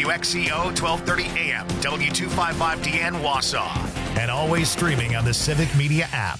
WXCO 1230 AM, W255DN Wausau, and always streaming on the Civic Media app.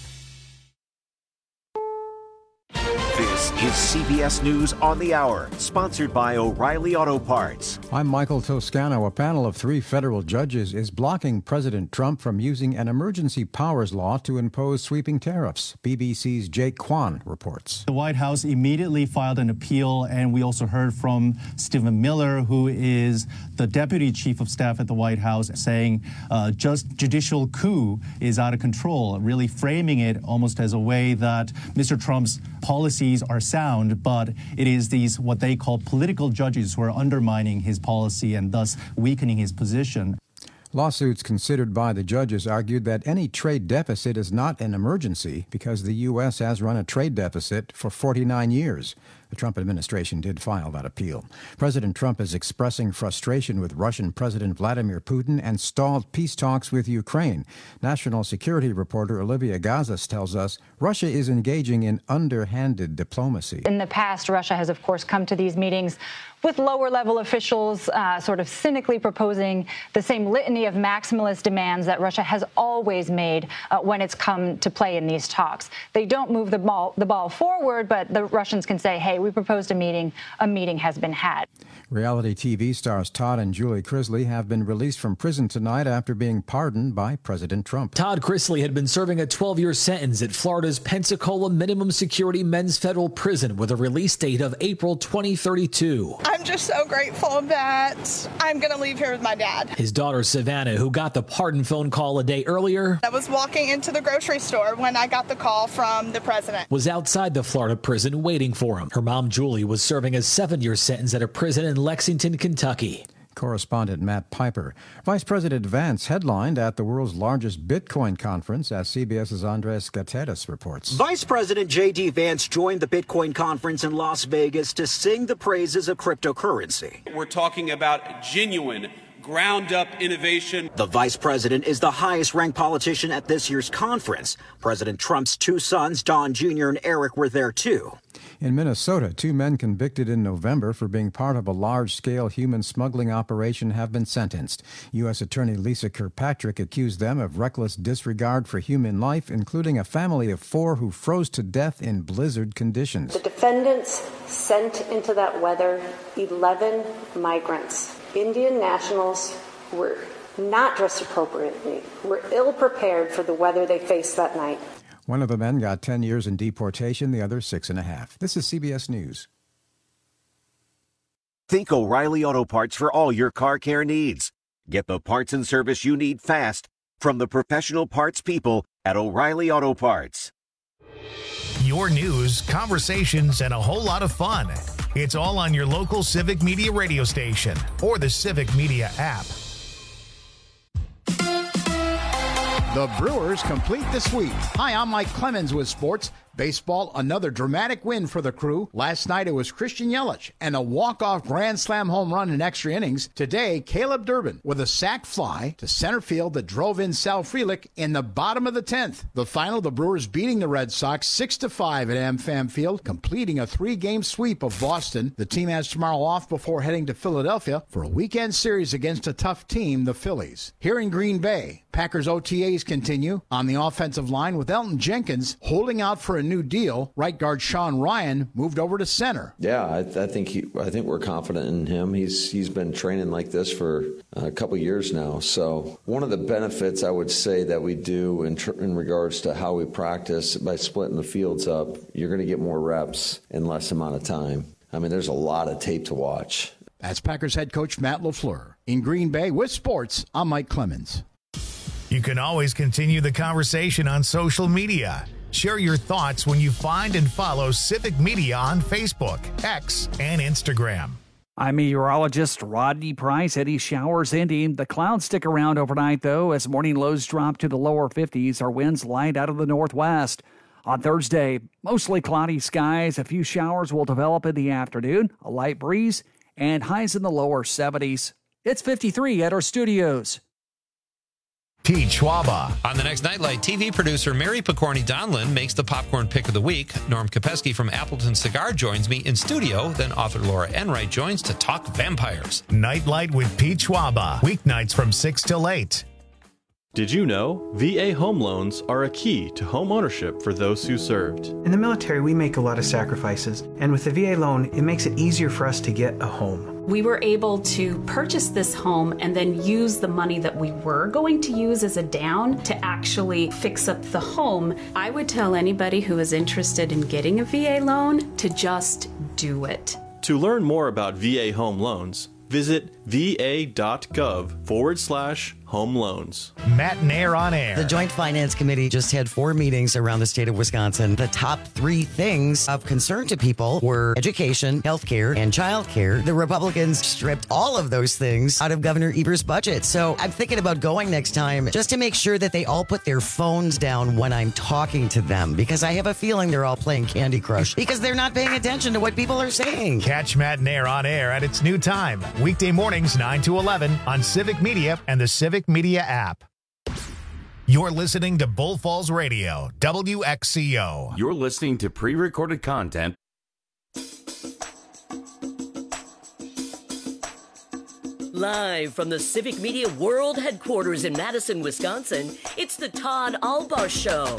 This is CBS News on the Hour, sponsored by O'Reilly Auto Parts. I'm Michael Toscano. A panel of 3 federal judges is blocking President Trump from using an emergency powers law to impose sweeping tariffs. BBC's Jake Kwan reports. The White House immediately filed an appeal, and we also heard from Stephen Miller, who is the deputy chief of staff at the White House, saying just judicial coup is out of control, really framing it almost as a way that Mr. Trump's policies are sound, but it is these what they call political judges who are undermining his policy and thus weakening his position. Lawsuits considered by the judges argued that any trade deficit is not an emergency because the U.S. has run a trade deficit for 49 years. The Trump administration did file that appeal. President Trump is expressing frustration with Russian President Vladimir Putin and stalled peace talks with Ukraine. National security reporter Olivia Gazas tells us Russia is engaging in underhanded diplomacy. In the past, Russia has, of course, come to these meetings with lower-level officials sort of cynically proposing the same litany of maximalist demands that Russia has always made when it's come to play in these talks. They don't move the ball forward, but the Russians can say, hey, we proposed a meeting has been had. Reality TV stars Todd and Julie Chrisley have been released from prison tonight after being pardoned by President Trump. Todd Chrisley had been serving a 12-year sentence at Florida's Pensacola Minimum Security Men's Federal Prison with a release date of April 2032. I'm just so grateful that I'm going to leave here with my dad. His daughter Savannah, who got the pardon phone call a day earlier, I was walking into the grocery store when I got the call from the president, was outside the Florida prison waiting for him. Her mom, Julie, was serving a 7-year sentence at a prison in Lexington, Kentucky. Correspondent Matt Piper. Vice President Vance headlined at the world's largest Bitcoin conference, as CBS's Andres Gutierrez reports. Vice President J.D. Vance joined the Bitcoin conference in Las Vegas to sing the praises of cryptocurrency. We're talking about genuine, ground-up innovation. The vice president is the highest-ranked politician at this year's conference. President Trump's 2 sons, Don Jr. and Eric, were there, too. In Minnesota, 2 men convicted in November for being part of a large-scale human smuggling operation have been sentenced. U.S. Attorney Lisa Kirkpatrick accused them of reckless disregard for human life, including a family of 4 who froze to death in blizzard conditions. The defendants sent into that weather 11 migrants, Indian nationals who were not dressed appropriately, were ill-prepared for the weather they faced that night. One of the men got 10 years in deportation, the other 6.5. This is CBS News. Think O'Reilly Auto Parts for all your car care needs. Get the parts and service you need fast from the professional parts people at O'Reilly Auto Parts. Your news, conversations, and a whole lot of fun. It's all on your local Civic Media radio station or the Civic Media app. The Brewers complete the sweep. Hi, I'm Mike Clemens with sports. Baseball, another dramatic win for the Crew. Last night it was Christian Yelich and a walk-off grand slam home run in extra innings. Today, Caleb Durbin with a sac fly to center field that drove in Sal Frelick in the bottom of the 10th. The final, the Brewers beating the Red Sox 6-5 at AmFam Field, completing a 3-game sweep of Boston. The team has tomorrow off before heading to Philadelphia for a weekend series against a tough team, the Phillies. Here in Green Bay, Packers OTAs continue on the offensive line with Elton Jenkins holding out for a new deal. Right guard Sean Ryan moved over to center. Yeah, I think we're confident in him. He's been training like this for a couple years now. So one of the benefits I would say that we do in regards to how we practice by splitting the fields up, you're going to get more reps in less amount of time. I mean, there's a lot of tape to watch. That's Packers head coach Matt LaFleur. In Green Bay with sports, I'm Mike Clemens. You can always continue the conversation on social media. Share your thoughts when you find and follow Civic Media on Facebook, X, and Instagram. I'm meteorologist Rodney Price. Any showers ending. The clouds stick around overnight, though, as morning lows drop to the lower 50s. Our winds light out of the northwest. On Thursday, mostly cloudy skies. A few showers will develop in the afternoon, a light breeze, and highs in the lower 70s. It's 53 at our studios. Pete Schwaba. On the next Nightlight, TV producer Mary Picorni Donlin makes the popcorn pick of the week. Norm Kopeski from Appleton Cigar joins me in studio. Then author Laura Enright joins to talk vampires. Nightlight with Pete Schwaba. Weeknights from 6 till 8. Did you know VA home loans are a key to home ownership for those who served? In the military, we make a lot of sacrifices, and with the VA loan, it makes it easier for us to get a home. We were able to purchase this home and then use the money that we were going to use as a down to actually fix up the home. I would tell anybody who is interested in getting a VA loan to just do it. To learn more about VA home loans, visit va.gov/home loans. Matt and Air on Air. The Joint Finance Committee just had 4 meetings around the state of Wisconsin. The top 3 things of concern to people were education, healthcare, and childcare. The Republicans stripped all of those things out of Governor Eber's budget. So I'm thinking about going next time just to make sure that they all put their phones down when I'm talking to them, because I have a feeling they're all playing Candy Crush because they're not paying attention to what people are saying. Catch Matt and Air on Air at its new time. Weekday mornings 9 to 11 on Civic Media and the Civic Media app. You're listening to Bull Falls Radio, WXCO. You're listening to pre-recorded content. Live from the Civic Media World Headquarters in Madison, Wisconsin, it's the Todd Albaugh Show.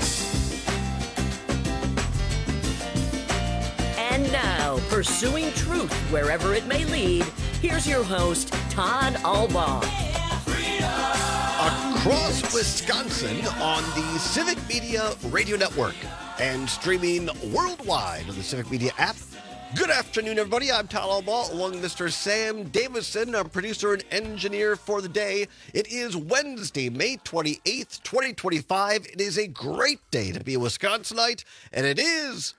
And now, pursuing truth wherever it may lead, here's your host, Todd Albaugh. Across Wisconsin on the Civic Media Radio Network and streaming worldwide on the Civic Media app. Good afternoon, everybody. I'm Todd Albaugh, along with Mr. Sam Davison, our producer and engineer for the day. It is Wednesday, May 28th, 2025. It is a great day to be a Wisconsinite, and it is...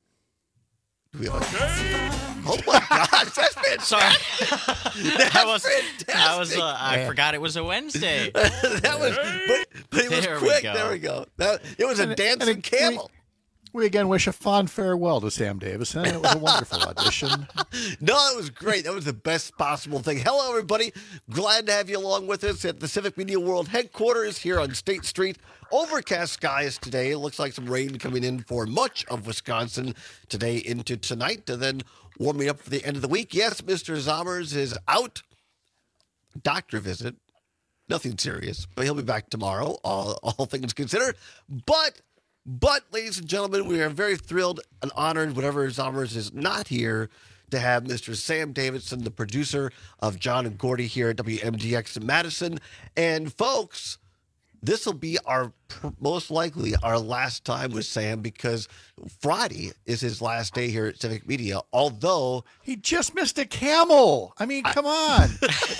Oh my gosh, that's fantastic. Sorry. Fantastic. I forgot it was a Wednesday. That was, but it was quick. There we go. It was a dancing camel. We again wish a fond farewell to Sam Davison. It was a wonderful audition. No, it was great. That was the best possible thing. Hello, everybody. Glad to have you along with us at the Civic Media World Headquarters here on State Street. Overcast skies today. It looks like some rain coming in for much of Wisconsin today into tonight, and then warming up for the end of the week. Yes, Mr. Zommers is out. Doctor visit. Nothing serious, but he'll be back tomorrow, all things considered. But, ladies and gentlemen, we are very thrilled and honored, whenever Zommers is not here, to have Mr. Sam Davison, the producer of John and Gordy here at WMDX in Madison. And, folks, this will be most likely our last time with Sam, because Friday is his last day here at Civic Media, although... He just missed a camel. I mean, come on.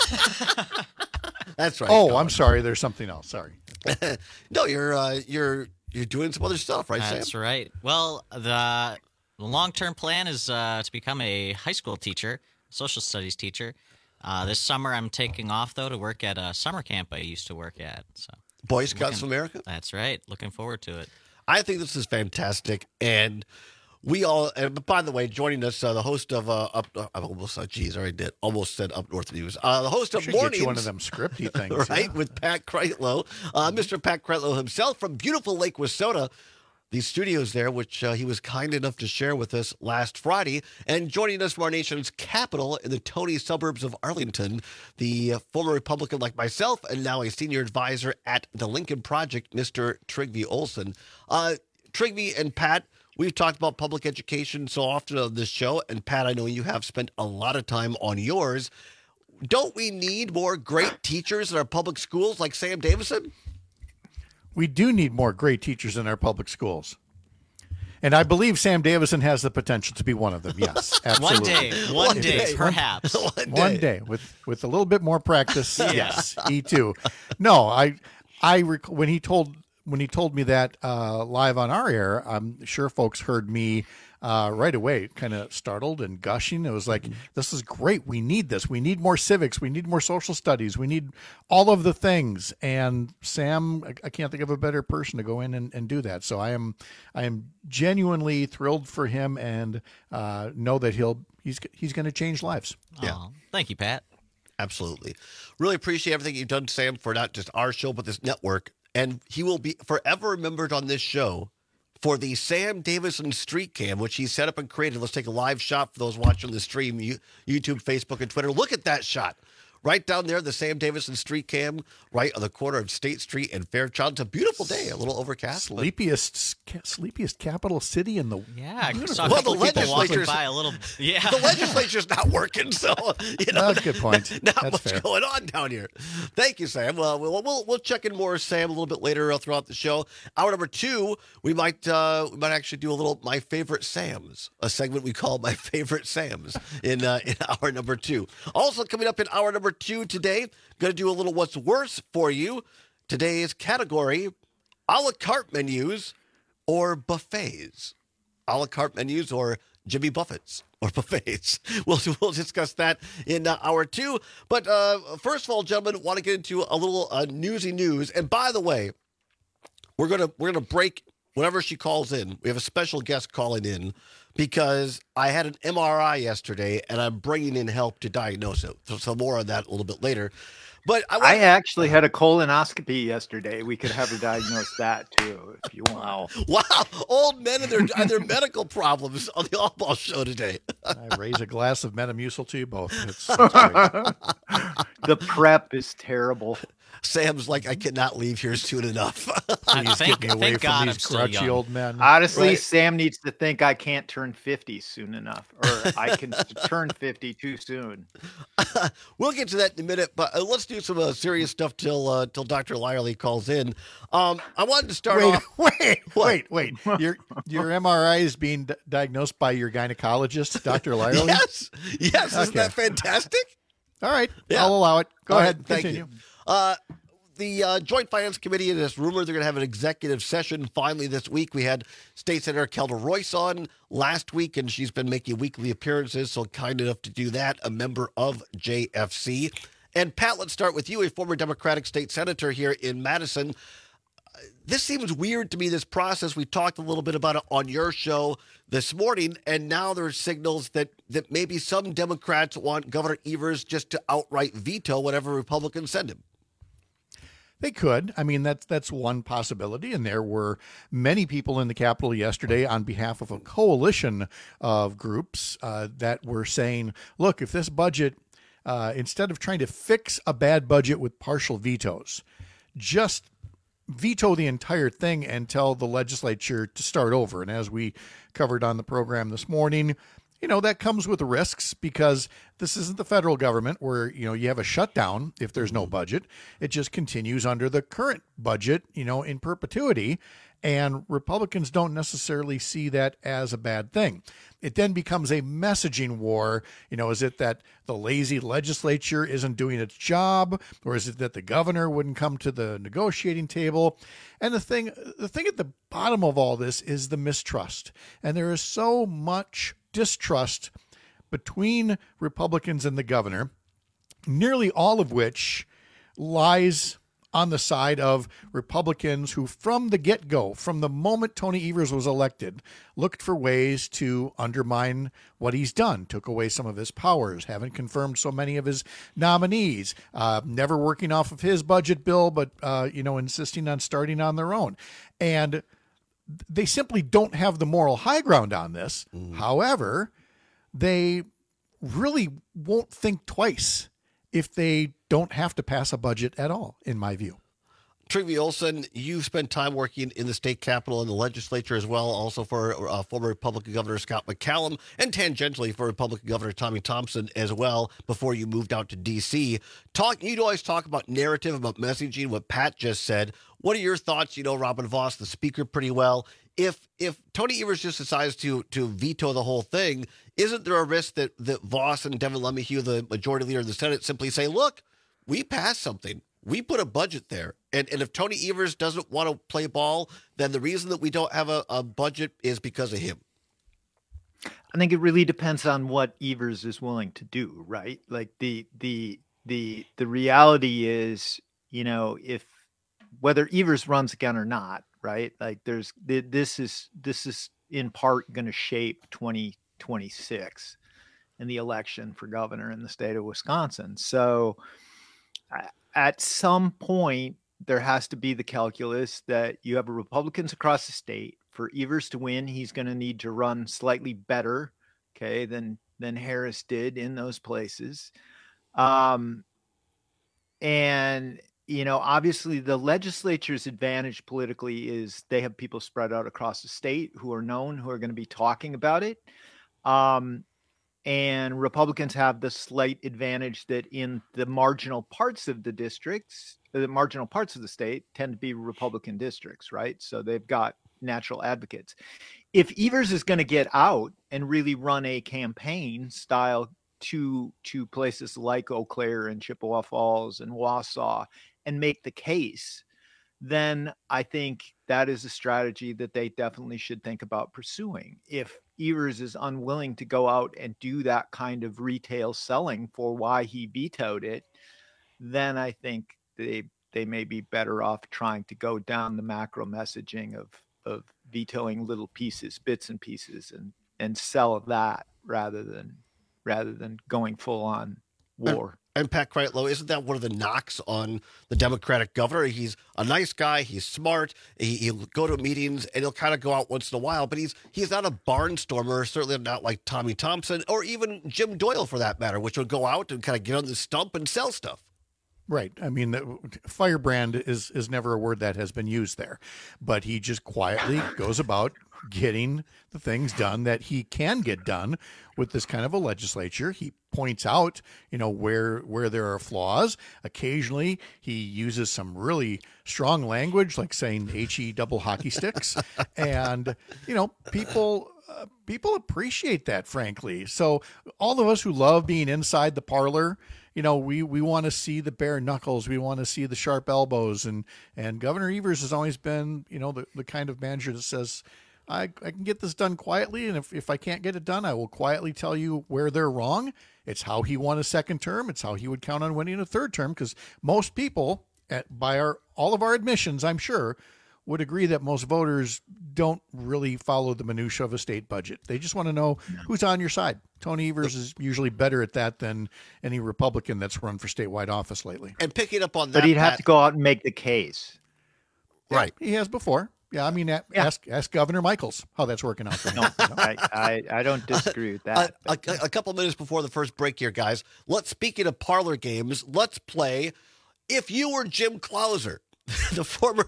That's right. Oh, I'm sorry. There's something else. Sorry. No, you're doing some other stuff, right, Sam? That's right. Well, the long-term plan is to become a high school teacher, social studies teacher. This summer I'm taking off, though, to work at a summer camp I used to work at. So Boy Scouts of America? That's right. Looking forward to it. I think this is fantastic. And we all, and by the way, joining us, the host of almost said Up North News. The host of Mornings. Get you one of them scripty things. Right, yeah. With Pat Kreitlow. Mr. Pat Kreitlow himself from beautiful Lake Wissota. The studios there, which he was kind enough to share with us last Friday. And joining us from our nation's capital in the Tony suburbs of Arlington, the former Republican like myself and now a senior advisor at the Lincoln Project, Mr. Trygve Olsen. Trygve and Pat, we've talked about public education so often on this show. And Pat, I know you have spent a lot of time on yours. Don't we need more great teachers in our public schools like Sam Davison? We do need more great teachers in our public schools. And I believe Sam Davison has the potential to be one of them. One day, perhaps. One day, with a little bit more practice. Yes, E2. No, when he told me that live on our air, I'm sure folks heard me right away, kind of startled and gushing. It was like, this is great. We need this. We need more civics. We need more social studies. We need all of the things. And Sam, I can't think of a better person to go in and do that. So I am genuinely thrilled for him, and know that he's going to change lives. Yeah. Thank you, Pat. Absolutely. Really appreciate everything you've done, Sam, for not just our show, but this network. And he will be forever remembered on this show for the Sam Davison Street Cam, which he set up and created. Let's take a live shot for those watching the stream, YouTube, Facebook, and Twitter. Look at that shot. Right down there, the Sam Davison Street Cam, right on the corner of State Street and Fairchild. It's a beautiful day, a little overcast. Sleepiest capital city in the universe. Well, the legislature's by a little. Yeah, the legislature's not working, so good point. Not That's much fair. going on down here. Thank you, Sam. Well, we'll check in more, Sam, a little bit later throughout the show. Hour number 2, we might actually do a little My Favorite Sams, a segment we call My Favorite Sams in hour number 2. Also coming up in hour number 2 today, going to do a little What's Worse for you. Today's category, a la carte menus or buffets. A la carte menus or Jimmy Buffett's or buffets. We'll discuss that in hour 2. But first of all, gentlemen, want to get into a little newsy news. And by the way, we're gonna break whenever she calls in. We have a special guest calling in because I had an MRI yesterday, and I'm bringing in help to diagnose it. So more on that a little bit later. But I actually had a colonoscopy yesterday. We could have her diagnose that too, if you want. Wow, old men and their medical problems on the All Ball Show today. I raise a glass of Metamucil to you both. It's The prep is terrible. Sam's like, I cannot leave here soon enough. Please get me away from these grouchy old men. Honestly, Right. Sam needs to think I can't turn 50 soon enough, or I can turn 50 too soon. We'll get to that in a minute, but let's do some serious stuff till Dr. Lyerly calls in. I wanted to start off. Wait. Your MRI is being diagnosed by your gynecologist, Dr. Lyerly? Yes. Isn't that fantastic? All right. Yeah. I'll allow it. Go All ahead. right, thank Continue. you. The Joint Finance Committee is rumored they're going to have an executive session finally this week. We had State Senator Kelda Royce on last week, and she's been making weekly appearances, so kind enough to do that, a member of JFC. And Pat, let's start with you, a former Democratic state senator here in Madison. This seems weird to me, this process. We talked a little bit about it on your show this morning, and now there are signals that maybe some Democrats want Governor Evers just to outright veto whatever Republicans send him. They could. I mean, that's one possibility. And there were many people in the Capitol yesterday on behalf of a coalition of groups that were saying, look, if this budget, instead of trying to fix a bad budget with partial vetoes, just veto the entire thing and tell the legislature to start over. And as we covered on the program this morning, that comes with risks because this isn't the federal government where, you have a shutdown if there's no budget. It just continues under the current budget, in perpetuity. And Republicans don't necessarily see that as a bad thing. It then becomes a messaging war. Is it that the lazy legislature isn't doing its job? Or is it that the governor wouldn't come to the negotiating table? And the thing at the bottom of all this is the mistrust. And there is so much distrust between Republicans and the governor, nearly all of which lies on the side of Republicans who, from the get-go, from the moment Tony Evers was elected, looked for ways to undermine what he's done, took away some of his powers, haven't confirmed so many of his nominees, never working off of his budget bill, but, insisting on starting on their own. And they simply don't have the moral high ground on this. However, they really won't think twice if they don't have to pass a budget at all, in my view. Trygve Olsen, you've spent time working in the state capitol and the legislature as well, also for former Republican Governor Scott McCallum, and tangentially for Republican Governor Tommy Thompson as well, before you moved out to D.C. You'd always talk about narrative, about messaging, what Pat just said. What are your thoughts? Robin Vos, the speaker, pretty well. If Tony Evers just decides to veto the whole thing, isn't there a risk that Vos and Devin LeMahieu, the majority leader of the Senate, simply say, look, we passed something. We put a budget there. And if Tony Evers doesn't want to play ball, then the reason that we don't have a budget is because of him. I think it really depends on what Evers is willing to do, right? Like the reality is, if whether Evers runs again or not, right? Like this is in part going to shape 2026. in the election for governor in the state of Wisconsin. So at some point, there has to be the calculus that you have Republicans across the state. For Evers to win, he's going to need to run slightly better, okay, than Harris did in those places. And, obviously the legislature's advantage politically is they have people spread out across the state who are known, who are going to be talking about it. And Republicans have the slight advantage that in the marginal parts of the districts, the marginal parts of the state tend to be Republican districts, right? So they've got natural advocates. If Evers is going to get out and really run a campaign style to places like Eau Claire and Chippewa Falls and Wausau and make the case, then I think that is a strategy that they definitely should think about pursuing. If Evers is unwilling to go out and do that kind of retail selling for why he vetoed it, then I think they may be better off trying to go down the macro messaging of vetoing little pieces, bits and pieces, and sell that rather than going full on war. And Pat Kreitlow, isn't that one of the knocks on the Democratic governor? He's a nice guy. He's smart. He'll go to meetings and he'll kind of go out once in a while, but he's not a barnstormer, certainly not like Tommy Thompson or even Jim Doyle for that matter, which would go out and kind of get on the stump and sell stuff. Right. I mean, firebrand is never a word that has been used there, but he just quietly goes about getting the things done that he can get done with this kind of a legislature. He points out, where there are flaws. Occasionally, he uses some really strong language, like saying "he double hockey sticks," and people appreciate that, frankly. So all of us who love being inside the parlor, we want to see the bare knuckles. We want to see the sharp elbows. And Governor Evers has always been, the kind of manager that says, I can get this done quietly. And if I can't get it done, I will quietly tell you where they're wrong. It's how he won a second term. It's how he would count on winning a third term. Because most people, by all of our admissions, I'm sure, would agree that most voters don't really follow the minutia of a state budget. They just want to know who's on your side. Tony Evers is usually better at that than any Republican that's run for statewide office lately. And picking up on that, but he'd have to go out and make the case. Right. He has before. Yeah, I mean, ask Governor Michaels how that's working out for him. No, I don't disagree with that. A couple of minutes before the first break here, guys. Speaking of parlor games, let's play If You Were Jim Clouser, the former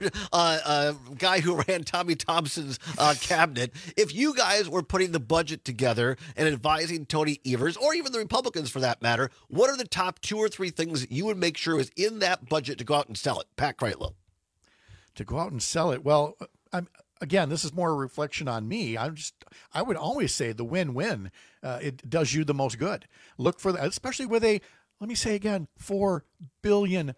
guy who ran Tommy Thompson's cabinet. If you guys were putting the budget together and advising Tony Evers, or even the Republicans for that matter, what are the top 2 or 3 things that you would make sure is in that budget to go out and sell it? Pat Kreitlow. To go out and sell it? Well, again, this is more a reflection on me. I would always say the win-win. It does you the most good. Look for that, especially with let me say again, $4 billion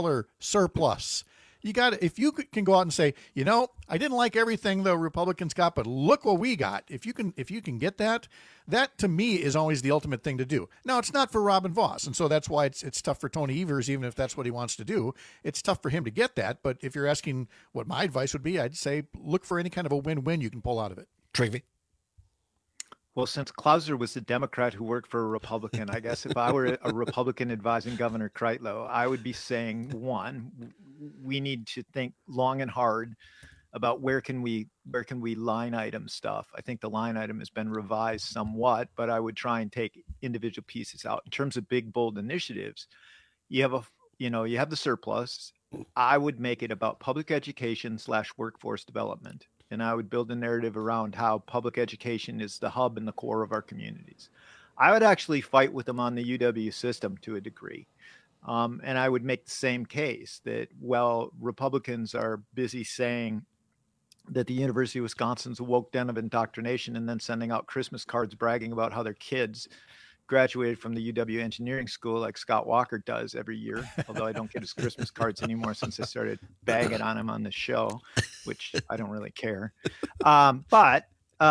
surplus. If you can go out and say, I didn't like everything the Republicans got, but look what we got. If you can get that to me is always the ultimate thing to do. Now, it's not for Robin Vos, and so that's why it's tough for Tony Evers, even if that's what he wants to do. It's tough for him to get that. But if you're asking what my advice would be, I'd say look for any kind of a win-win you can pull out of it. Trivy. Well, since Clouser was the Democrat who worked for a Republican, I guess if I were a Republican advising Governor Kreitlow, I would be saying, one, we need to think long and hard about where can we line item stuff. I think the line item has been revised somewhat, but I would try and take individual pieces out. In terms of big, bold initiatives, you have the surplus. I would make it about public education / workforce development. And I would build a narrative around how public education is the hub and the core of our communities. I would actually fight with them on the UW system to a degree. And I would make the same case that, Republicans are busy saying that the University of Wisconsin's a woke den of indoctrination and then sending out Christmas cards bragging about how their kids graduated from the UW Engineering School like Scott Walker does every year, although I don't get his Christmas cards anymore since I started bagging on him on the show, which I don't really care. But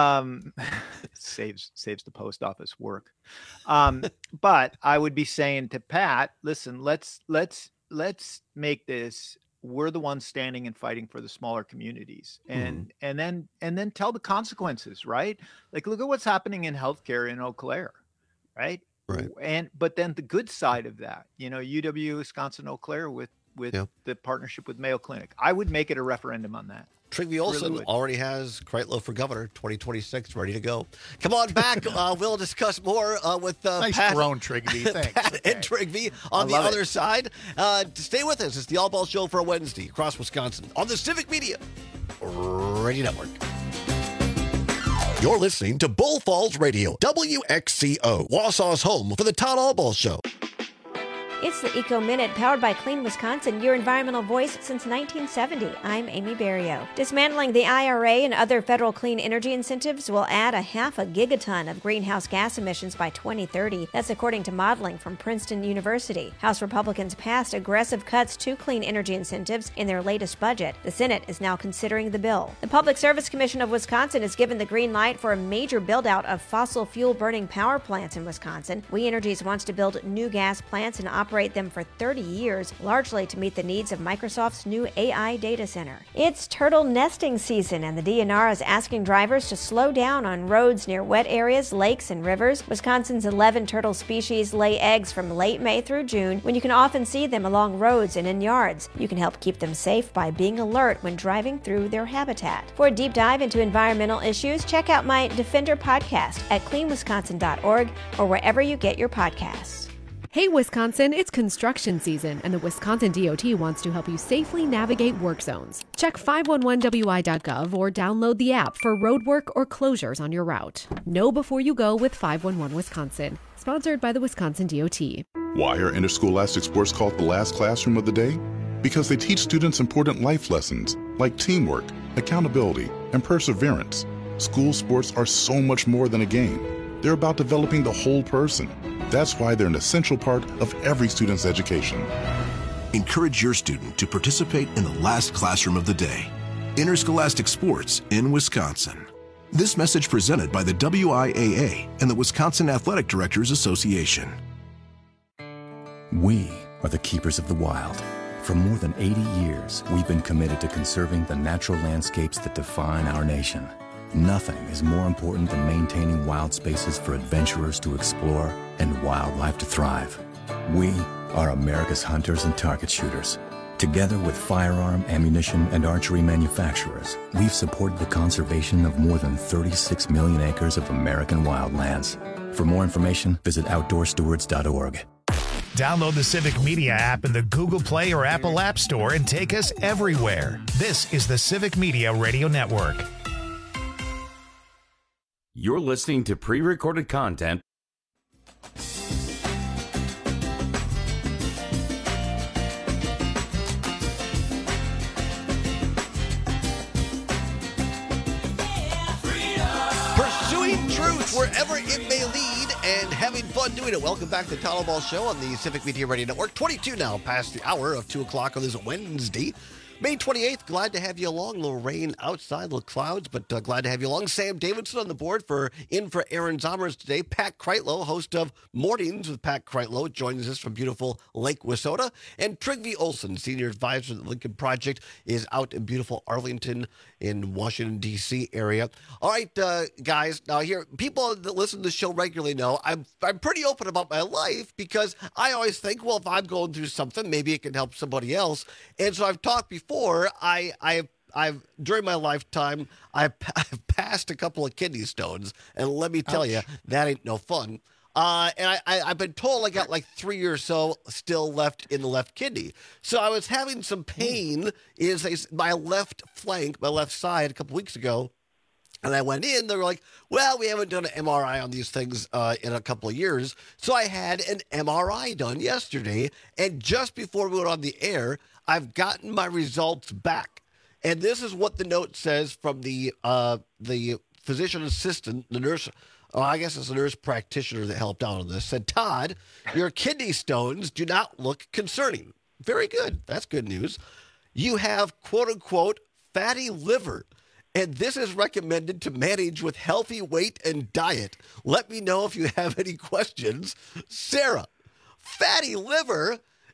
saves the post office work. But I would be saying to Pat, listen, let's make this, we're the ones standing and fighting for the smaller communities, and then tell the consequences, right? Like, look at what's happening in healthcare in Eau Claire. right? Right. But then the good side of that, UW Wisconsin Eau Claire with the partnership with Mayo Clinic, I would make it a referendum on that. Trygve Olsen already has Kreitlow for governor 2026 ready to go. Come on back. We'll discuss more with nice Pat, grown Trygve. Thanks. Pat and Trygve on the other side. Stay with us. It's the All Ball Show for a Wednesday across Wisconsin on the Civic Media Radio Network. You're listening to Bull Falls Radio, WXCO, Wausau's home for the Todd All Ball Show. It's the Eco Minute, powered by Clean Wisconsin, your environmental voice since 1970. I'm Amy Berrio. Dismantling the IRA and other federal clean energy incentives will add 0.5 gigaton of greenhouse gas emissions by 2030. That's according to modeling from Princeton University. House Republicans passed aggressive cuts to clean energy incentives in their latest budget. The Senate is now considering the bill. The Public Service Commission of Wisconsin has given the green light for a major build-out of fossil fuel-burning power plants in Wisconsin. We Energies wants to build new gas plants and operate them for 30 years, largely to meet the needs of Microsoft's new AI data center. It's turtle nesting season, and the DNR is asking drivers to slow down on roads near wet areas, lakes, and rivers. Wisconsin's 11 turtle species lay eggs from late May through June, when you can often see them along roads and in yards. You can help keep them safe by being alert when driving through their habitat. For a deep dive into environmental issues, check out my Defender podcast at cleanwisconsin.org or wherever you get your podcasts. Hey Wisconsin, it's construction season, and the Wisconsin DOT wants to help you safely navigate work zones. Check 511wi.gov or download the app for road work or closures on your route. Know before you go with 511 Wisconsin. Sponsored by the Wisconsin DOT. Why are interscholastic sports called the last classroom of the day? Because they teach students important life lessons like teamwork, accountability, and perseverance. School sports are so much more than a game. They're about developing the whole person. That's why they're an essential part of every student's education. Encourage your student to participate in the last classroom of the day. Interscholastic sports in Wisconsin. This message presented by the WIAA and the Wisconsin Athletic Directors Association. We are the keepers of the wild. For more than 80 years, we've been committed to conserving the natural landscapes that define our nation. Nothing is more important than maintaining wild spaces for adventurers to explore and wildlife to thrive. We are America's hunters and target shooters. Together with firearm, ammunition, and archery manufacturers, we've supported the conservation of more than 36 million acres of American wildlands. For more information, visit outdoorstewards.org. Download the Civic Media app in the Google Play or Apple App Store and take us everywhere. This is the Civic Media Radio Network. You're listening to pre-recorded content. Pursuing truth wherever it may lead and having fun doing it. Welcome back to the Todd All Ball Show on the Civic Media Radio Network. 22 now past the hour of 2 o'clock on this Wednesday. May 28th, glad to have you along. A little rain outside, little clouds, but glad to have you along. Sam Davidson on the board for Aaron Zomers today. Pat Kreitlow, host of Mornings with Pat Kreitlow, joins us from beautiful Lake Wissota. And Trygve Olsen, senior advisor at the Lincoln Project, is out in beautiful Arlington in Washington, D.C. area. All right, guys, now here, people that listen to the show regularly know I'm pretty open about my life because I always think, well, if I'm going through something, maybe it can help somebody else. And so I've talked before. I've during my lifetime, I've passed a couple of kidney stones, and let me tell you, that ain't no fun. And I've been told I got like 3 or so still left in the left kidney. So I was having some pain in my left flank, my left side, a couple weeks ago. And I went in, they were like, well, we haven't done an MRI on these things in a couple of years. So I had an MRI done yesterday. And just before we went on the air, I've gotten my results back. And this is what the note says from the physician assistant, the nurse. I guess it's a nurse practitioner that helped out on this. Said, Todd, your kidney stones do not look concerning. Very good. That's good news. You have, quote unquote, fatty liver. And this is recommended to manage with healthy weight and diet. Let me know if you have any questions. Sarah, fatty liver?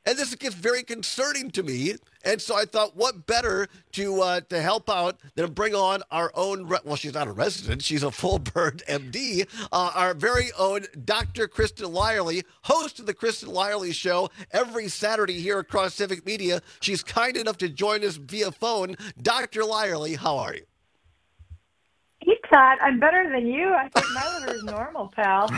And this gets very concerning to me. And so I thought, what better to help out than to bring on our own, well, she's not a resident, she's a full-bird MD, our very own Dr. Kristen Lyerly, host of the Kristen Lyerly Show every Saturday here across Civic Media. She's kind enough to join us via phone. Dr. Lyerly, how are you? Hey, Todd, I'm better than you. I think my liver is normal, pal.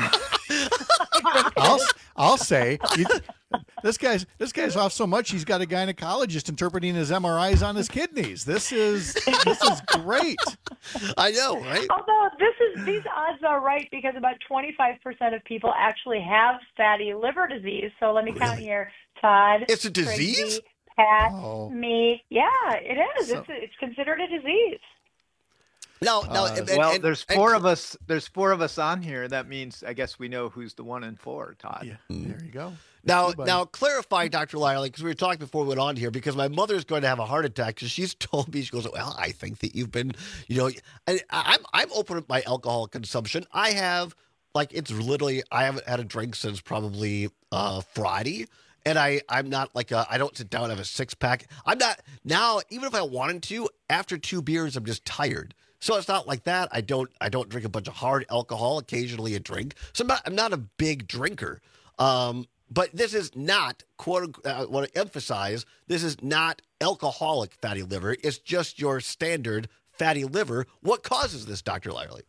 I'll say this guy's off so much he's got a gynecologist interpreting his MRIs on his kidneys. This is great. I know, right? Although these odds are right because about 25% of people actually have fatty liver disease. So let me count here, Todd. It's a disease? Tracy, Pat, me. Yeah, it is. It's considered a disease. No. There's four of us. There's four of us on here. That means I guess we know who's the 1 in 4, Todd. Yeah, there you go. Now clarify, Dr. Lyerly, because we were talking before we went on here, because my mother's going to have a heart attack because she's told me, she goes, well, I think that you've been, and I'm open with my alcohol consumption. I have, it's literally, I haven't had a drink since probably Friday. And I'm not I don't sit down and have a 6-pack. I'm not, now, even if I wanted to, after 2 beers, I'm just tired. So it's not like that. I don't drink a bunch of hard alcohol, occasionally a drink. So I'm not a big drinker. But this is not, I want to emphasize, this is not alcoholic fatty liver. It's just your standard fatty liver. What causes this, Dr. Lyerly?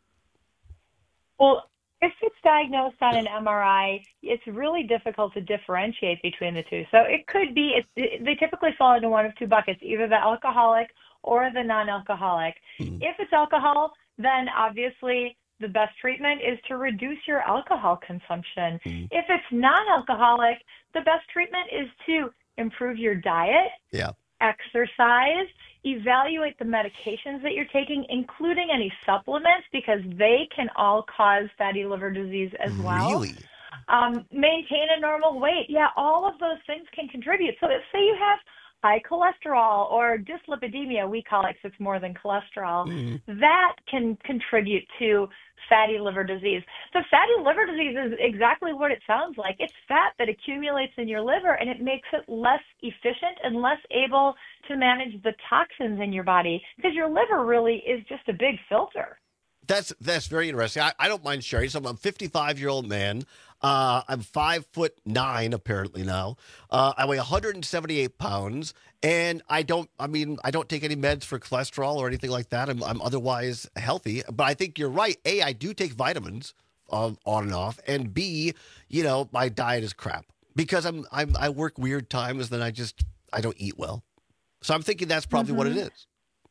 Well, if it's diagnosed on an MRI, it's really difficult to differentiate between the two. So it could be, they typically fall into one of 2 buckets, either the alcoholic or the non-alcoholic. If it's alcohol, then obviously the best treatment is to reduce your alcohol consumption. If it's non-alcoholic, the best treatment is to improve your diet, exercise, evaluate the medications that you're taking, including any supplements, because they can all cause fatty liver disease as well. Really? Maintain a normal weight. Yeah, all of those things can contribute. So say you have high cholesterol or dyslipidemia, we call it, 'cause it's more than cholesterol, that can contribute to fatty liver disease. The fatty liver disease is exactly what it sounds like. It's fat that accumulates in your liver, and it makes it less efficient and less able to manage the toxins in your body, because your liver really is just a big filter. That's very interesting. I don't mind sharing. So I'm a 55-year-old man. I'm 5'9" apparently now. I weigh 178 pounds, and I don't take any meds for cholesterol or anything like that. I'm otherwise healthy. But I think you're right. A, I do take vitamins on and off, and B, my diet is crap because I work weird times, and I don't eat well. So I'm thinking that's probably what it is.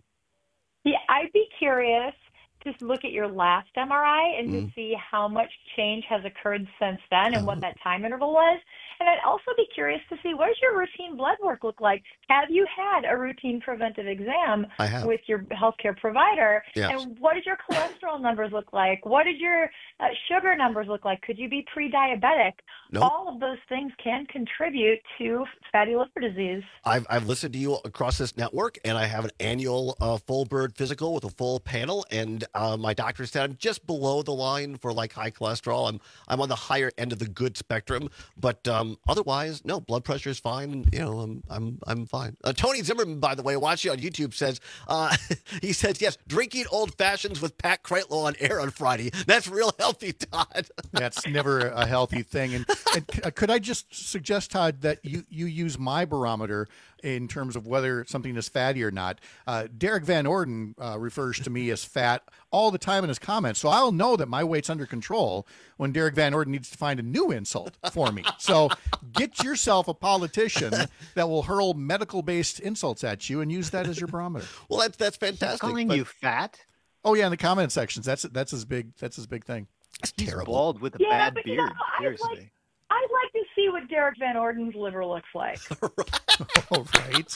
Yeah, I'd be curious. Just look at your last MRI and to see how much change has occurred since then and what that time interval was. And I'd also be curious to see, what does your routine blood work look like? Have you had a routine preventive exam with your healthcare provider? Yes. And what did your cholesterol numbers look like? What did your sugar numbers look like? Could you be pre-diabetic? Nope. All of those things can contribute to fatty liver disease. I've listened to you across this network, and I have an annual full bird physical with a full panel, and my doctor said I'm just below the line for high cholesterol. I'm on the higher end of the good spectrum, but otherwise, no, blood pressure is fine. I'm fine. Tony Zimmerman, by the way, watching on YouTube, says he says yes, drinking old fashions with Pat Kreitlow on air on Friday. That's real healthy, Todd. That's never a healthy thing. And could I just suggest, Todd, that you use my barometer in terms of whether something is fatty or not? Derek Van Orden refers to me as fat all the time in his comments, so I'll know that my weight's under control when Derek Van Orden needs to find a new insult for me. So get yourself a politician that will hurl medical-based insults at you and use that as your barometer. Well, that's fantastic. He's calling you fat? Oh yeah, in the comment sections, that's his big thing. That's He's terrible. bald with a bad beard. Seriously. I'd like to see what Derek Van Orden's liver looks like. Oh, right.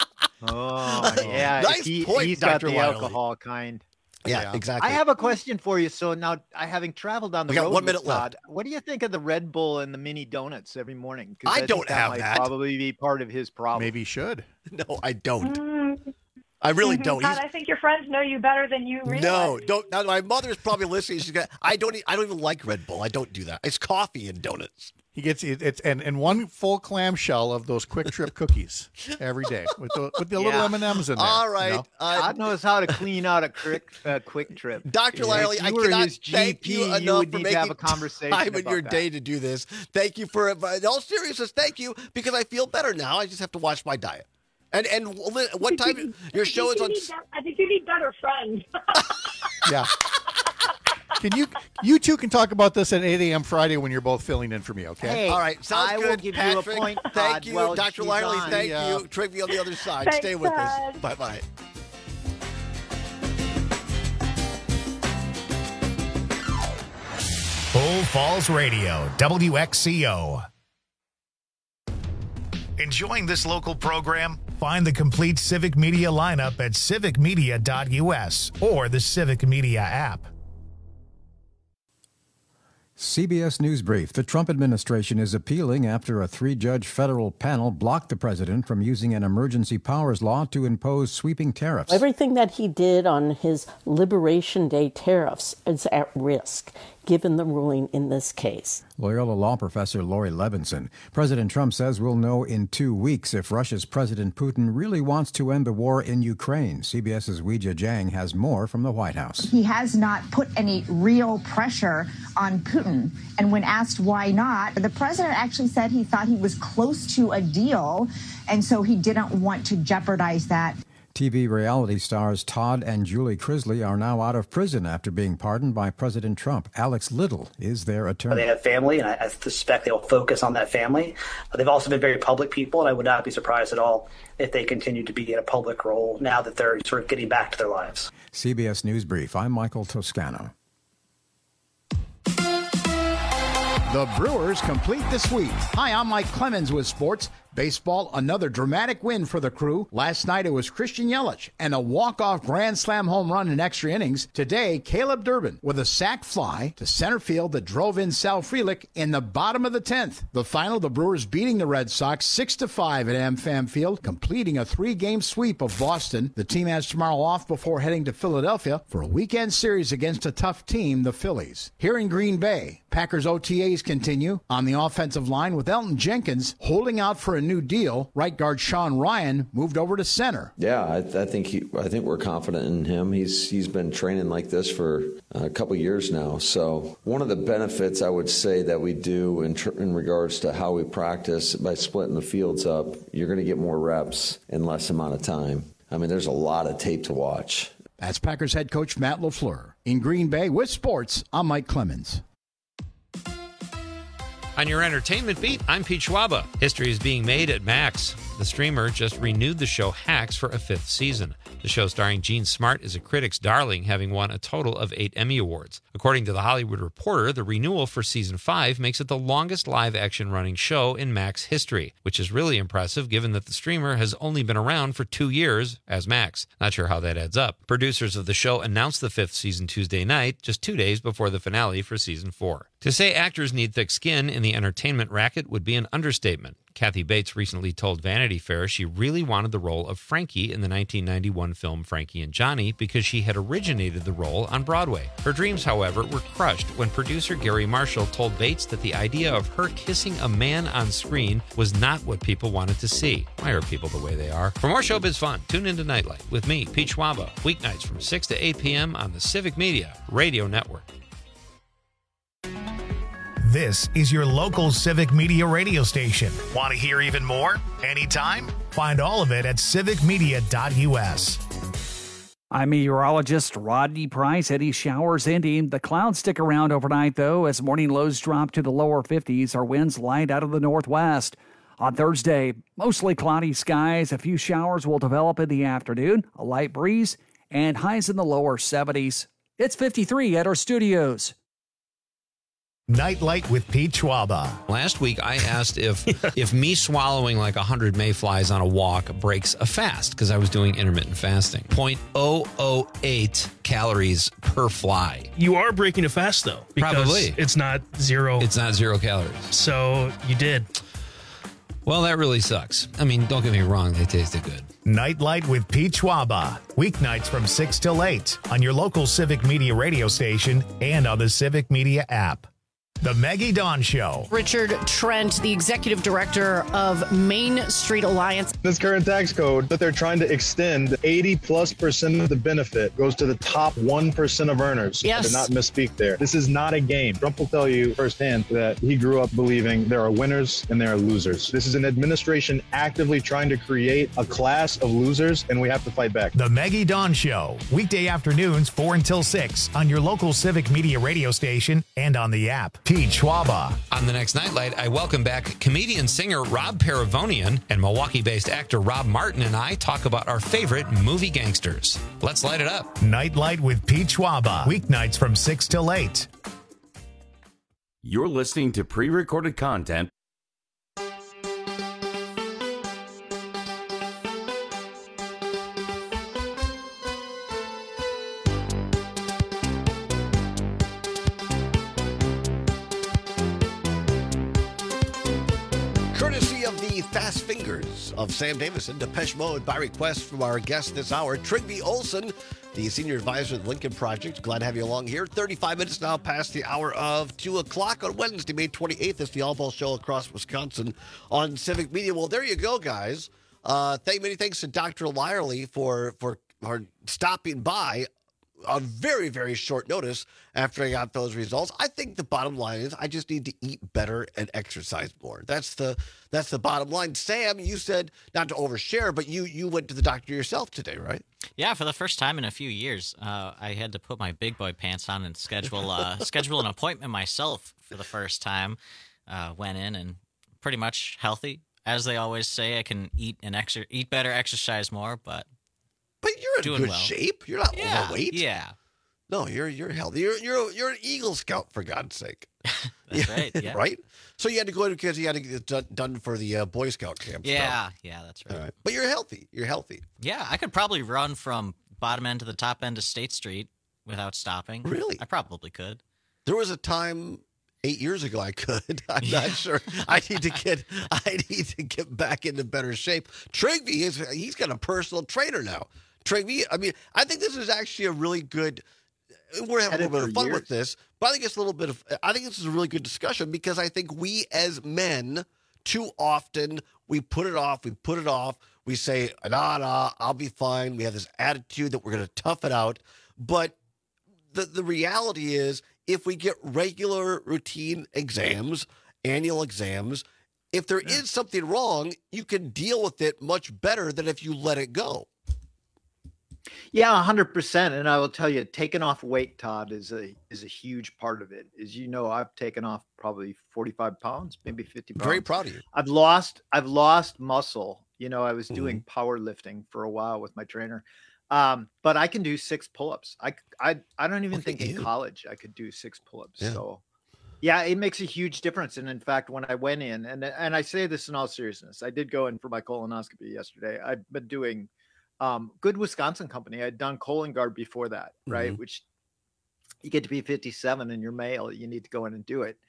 Oh, yeah. Nice point, he's got Dr. the Lyerly. alcohol kind. Yeah, exactly. I have a question for you. So now, having traveled on the We got road 1 with minute Todd, left. what do you think of the Red Bull and the mini donuts every morning? 'Cause I think don't have might that. Probably be part of his problem. Maybe he should. No, I don't. I really don't. Todd, I think your friends know you better than you realize. No, don't. Now, my mother's probably listening. She's got. I don't even like Red Bull. I don't do that. It's coffee and donuts. He gets it's and one full clamshell of those Quick Trip cookies every day with the little M&Ms in there. All right. You know? God knows how to clean out a Quick Trip. Dr. Lyerly, I cannot thank you enough for making a conversation time in your day to do this. Thank you for it. In all seriousness, thank you, because I feel better now. I just have to watch my diet. And what time your show is on? I think you need better friends. Yeah. You two can talk about this at 8 a.m. Friday when you're both filling in for me, okay? Hey, all right, sounds I good. will give Patrick, you a point. Thank you, well, Dr. Lyerly. Thank you. Trigby on the other side. Thanks, Stay with Todd. us. Bye-bye. Bull Falls Radio, WXCO. Enjoying this local program? Find the complete Civic Media lineup at civicmedia.us or the Civic Media app. CBS News Brief. The Trump administration is appealing after a 3-judge federal panel blocked the president from using an emergency powers law to impose sweeping tariffs. Everything that he did on his Liberation Day tariffs is at risk, given the ruling in this case. Loyola law professor Lori Levinson. President Trump says we'll know in 2 weeks if Russia's President Putin really wants to end the war in Ukraine. CBS's Weijia Jiang has more from the White House. He has not put any real pressure on Putin. And when asked why not, the president actually said he thought he was close to a deal, and so he didn't want to jeopardize that. TV reality stars Todd and Julie Crisley are now out of prison after being pardoned by President Trump. Alex Little is their attorney. They have family, and I suspect they'll focus on that family. They've also been very public people, and I would not be surprised at all if they continue to be in a public role now that they're sort of getting back to their lives. CBS News Brief. I'm Michael Toscano. The Brewers complete the sweep. Hi, I'm Mike Clemens with sports. Baseball, another dramatic win for the Crew. Last night it was Christian Yelich and a walk-off grand slam home run in extra innings. Today, Caleb Durbin with a sac fly to center field that drove in Sal Frelick in the bottom of the 10th. The final, the Brewers beating the Red Sox 6-5 at AmFam Field, completing a 3-game sweep of Boston. The team has tomorrow off before heading to Philadelphia for a weekend series against a tough team, the Phillies. Here in Green Bay, Packers OTAs continue on the offensive line with Elton Jenkins holding out for a new deal. Right guard Sean Ryan moved over to center. Yeah, I think we're confident in him. He's been training like this for a couple years now. So one of the benefits I would say that we do in regards to how we practice by splitting the fields up, you're going to get more reps in less amount of time. I mean, there's a lot of tape to watch. That's Packers head coach Matt LaFleur. In Green Bay with sports, I'm Mike Clemens. On your entertainment beat, I'm Pete Schwaba. History is being made at Max. The streamer just renewed the show Hacks for a 5th season. The show starring Gene Smart is a critic's darling, having won a total of 8 Emmy Awards. According to The Hollywood Reporter, the renewal for Season 5 makes it the longest live-action running show in Max history, which is really impressive given that the streamer has only been around for 2 years as Max. Not sure how that adds up. Producers of the show announced the 5th season Tuesday night, just 2 days before the finale for Season 4. To say actors need thick skin in the entertainment racket would be an understatement. Kathy Bates recently told Vanity Fair she really wanted the role of Frankie in the 1991 film Frankie and Johnny because she had originated the role on Broadway. Her dreams, however, were crushed when producer Gary Marshall told Bates that the idea of her kissing a man on screen was not what people wanted to see. Why are people the way they are? For more showbiz fun, tune into Nightlight with me, Pete Schwaba, weeknights from 6 to 8 p.m. on the Civic Media Radio Network. This is your local Civic Media radio station. Want to hear even more? Anytime? Find all of it at civicmedia.us. I'm meteorologist Rodney Price. Heavy showers ending. The clouds stick around overnight, though, as morning lows drop to the lower 50s. Our winds light out of the northwest. On Thursday, mostly cloudy skies. A few showers will develop in the afternoon. A light breeze and highs in the lower 70s. It's 53 at our studios. Nightlight with Pete Schwaba. Last week, I asked if me swallowing like 100 mayflies on a walk breaks a fast, because I was doing intermittent fasting. 0.008 calories per fly. You are breaking a fast, though. Because Probably. It's not zero. It's not 0 calories. So you did. Well, that really sucks. I mean, don't get me wrong. They tasted good. Nightlight with Pete Schwaba. Weeknights from 6 till 8 on your local Civic Media radio station and on the Civic Media app. The Maggie Dawn Show. Richard Trent, the executive director of Main Street Alliance. This current tax code that they're trying to extend, 80+% of the benefit goes to the top 1% of earners. Yes. I did not misspeak there. This is not a game. Trump will tell you firsthand that he grew up believing there are winners and there are losers. This is an administration actively trying to create a class of losers, and we have to fight back. The Maggie Dawn Show. Weekday afternoons 4 until 6 on your local Civic Media radio station and on the app. Pete Schwaba. On the next Nightlight, I welcome back comedian-singer Rob Paravonian, and Milwaukee-based actor Rob Martin and I talk about our favorite movie gangsters. Let's light it up. Nightlight with Pete Schwaba. Weeknights from 6 till 8. You're listening to pre-recorded content. Courtesy of the Fast Fingers of Sam Davison, Depeche Mode by request from our guest this hour, Trygve Olsen, the senior advisor at the Lincoln Project. Glad to have you along here. 35 minutes now past the hour of 2 o'clock on Wednesday, May 28th. It's the All Ball Show across Wisconsin on Civic Media. Well, there you go, guys. Many thanks to Dr. Lyerly for stopping by on very, very short notice after I got those results. I think the bottom line is I just need to eat better and exercise more. That's the bottom line. Sam, you said not to overshare, but you went to the doctor yourself today, right? Yeah, for the first time in a few years, I had to put my big boy pants on and schedule an appointment myself for the first time. Went in and pretty much healthy. As they always say, I can eat better, exercise more, but you're in doing good well. shape. You're not overweight. Yeah. No, you're healthy. You're an Eagle Scout, for God's sake. That's right. Yeah. Right? So you had to go because you had to get it done for the Boy Scout camp. Yeah, that's right. All right. But you're healthy. You're healthy. Yeah, I could probably run from bottom end to the top end of State Street without stopping. Really? I probably could. There was a time 8 years ago I could. I'm not sure. I need to get back into better shape. Trygve he's got a personal trainer now. Trygve, I mean, I think this is actually a really good. We're having a little bit of fun with this, but I think it's I think this is a really good discussion because I think we as men too often we put it off. We say, nah, I'll be fine. We have this attitude that we're going to tough it out, but the reality is, if we get regular routine exams, annual exams, if there is something wrong, you can deal with it much better than if you let it go. Yeah, 100%. And I will tell you, taking off weight, Todd, is a huge part of it. As you know, I've taken off probably 45 pounds, maybe 50 pounds. Very proud of you. I've lost muscle. You know, I was doing powerlifting for a while with my trainer. But I can do 6 pull-ups. I don't even think in college I could do 6 pull-ups. Yeah. So yeah, it makes a huge difference. And in fact, when I went in, and I say this in all seriousness, I did go in for my colonoscopy yesterday. I've been doing good Wisconsin company. I'd done Cologuard before that, right? Which you get to be 57 and you're male, you need to go in and do it.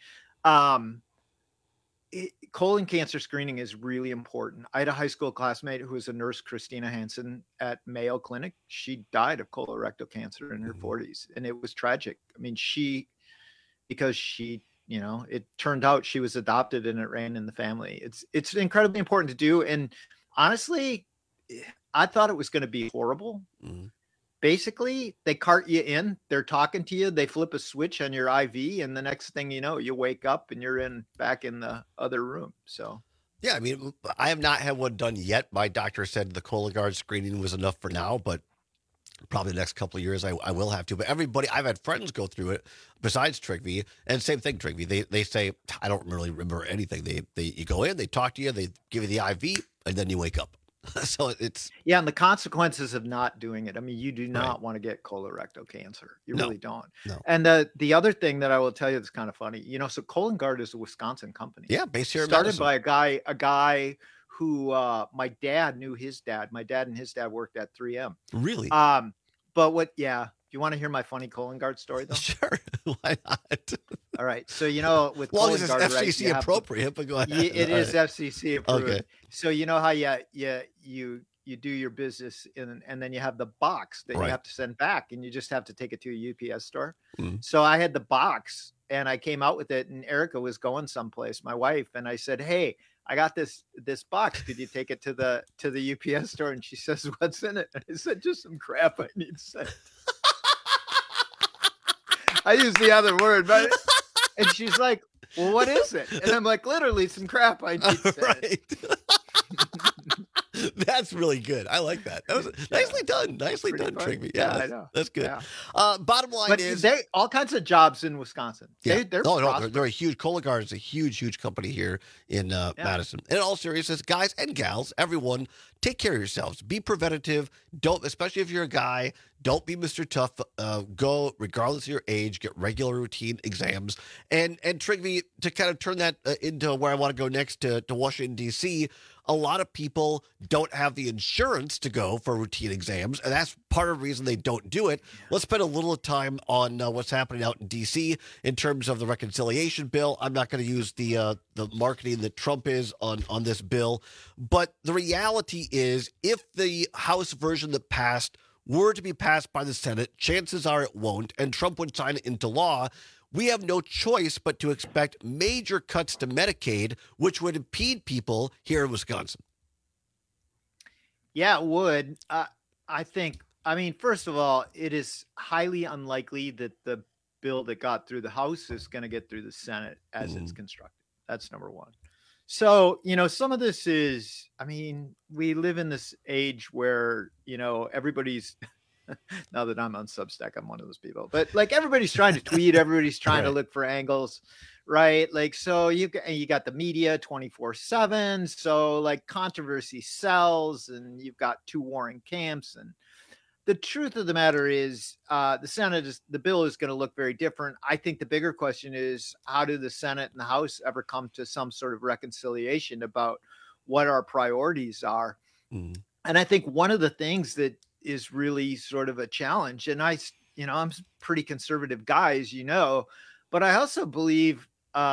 Colon cancer screening is really important. I had a high school classmate who was a nurse, Christina Hansen, at Mayo Clinic. She died of colorectal cancer in her 40s, and it was tragic. I mean, because she, you know, it turned out she was adopted and it ran in the family. It's incredibly important to do. And honestly, I thought it was going to be horrible. Basically, they cart you in, they're talking to you, they flip a switch on your IV, and the next thing you know, you wake up and you're back in the other room. So, yeah, I mean, I have not had one done yet. My doctor said the Cologuard screening was enough for now, but probably the next couple of years I will have to. But everybody, I've had friends go through it besides Trygve, and same thing, Trygve. They say, I don't really remember anything. You go in, they talk to you, they give you the IV, and then you wake up. So it's and the consequences of not doing it. I mean, you do not want to get colorectal cancer. You really don't. No. And the other thing that I will tell you that's kind of funny, you know, so Cologuard is a Wisconsin company. Yeah, based here in Madison. Started by a guy who my dad knew his dad. My dad and his dad worked at 3M. Really? But you want to hear my funny Cologuard story, though? Sure. Why not? All right. So, you know, with Cologuard, it's FCC right, appropriate, but go ahead. It is FCC approved. Okay. So, you know how you do your business and then you have the box that you have to send back, and you just have to take it to a UPS store. So I had the box and I came out with it, and Erica was going someplace, my wife, and I said, "Hey, I got this box. Could you take it to the UPS store?" And she says, "What's in it?" And I said, "Just some crap I need sent." I used the other word, but and she's like, "Well, what is it?" And I'm like, "Literally some crap I need sent." Right. That's really good. I like that. That was nicely done. Nicely done, Trigby. Yeah, I know. That's good. Yeah. Bottom line is, they all kinds of jobs in Wisconsin. Yeah. They're They're a huge. Cologuard is a huge company here in Madison. In all seriousness, guys and gals, everyone, take care of yourselves. Be preventative. Don't, especially if you're a guy, don't be Mr. Tough. Go, regardless of your age, get regular routine exams. And Trigby, to kind of turn that into where I want to go next to Washington, D.C., a lot of people don't have the insurance to go for routine exams, and that's part of the reason they don't do it. Yeah. Let's spend a little time on what's happening out in D.C. in terms of the reconciliation bill. I'm not going to use the marketing that Trump is on this bill, but the reality is if the House version that passed were to be passed by the Senate, chances are it won't, and Trump would sign it into law. We have no choice but to expect major cuts to Medicaid, which would impede people here in Wisconsin. Yeah, it would. I mean, first of all, it is highly unlikely that the bill that got through the House is going to get through the Senate as it's constructed. That's number one. So, some of this is, I mean, we live in this age where, everybody's, now that I'm on Substack, I'm one of those people, but like everybody's trying to tweet, everybody's trying to look for angles, right? Like, so you got the media 24/7. So like controversy sells, and you've got two warring camps. And the truth of the matter is the bill is going to look very different. I think the bigger question is, how do the Senate and the House ever come to some sort of reconciliation about what our priorities are? And I think one of the things that is really sort of a challenge. And I'm a pretty conservative guy, as you know, but I also believe,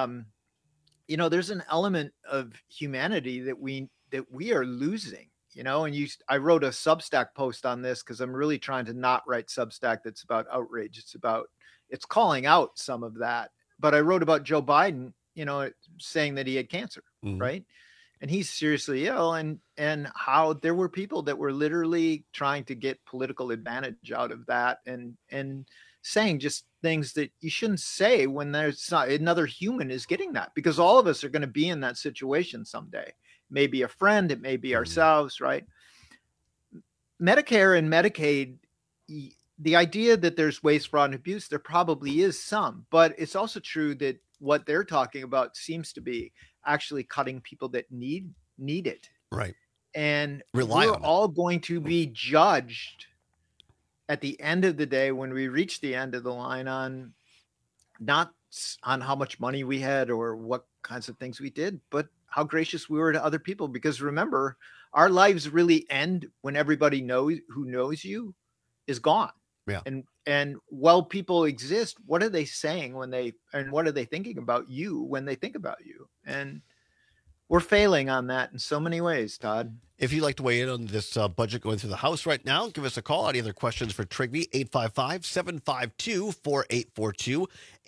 there's an element of humanity that we are losing, and I wrote a Substack post on this because I'm really trying to not write Substack that's about outrage. It's calling out some of that, but I wrote about Joe Biden, saying that he had cancer, right? And he's seriously ill, and how there were people that were literally trying to get political advantage out of that, and saying just things that you shouldn't say when there's not another human is getting that, because all of us are going to be in that situation someday. Maybe a friend, it may be ourselves, right? Medicare and Medicaid, the idea that there's waste, fraud, and abuse, there probably is some, but it's also true that what they're talking about seems to be actually cutting people that need it. Right. And we're all going to be judged at the end of the day when we reach the end of the line on not on how much money we had or what kinds of things we did, but how gracious we were to other people. Because remember, our lives really end when everybody who knows you is gone. Yeah. And while people exist, what are they saying what are they thinking about you when they think about you? And we're failing on that in so many ways, Todd. If you'd like to weigh in on this budget going through the House right now, give us a call. Any other questions for Trigby? 855-752-4842.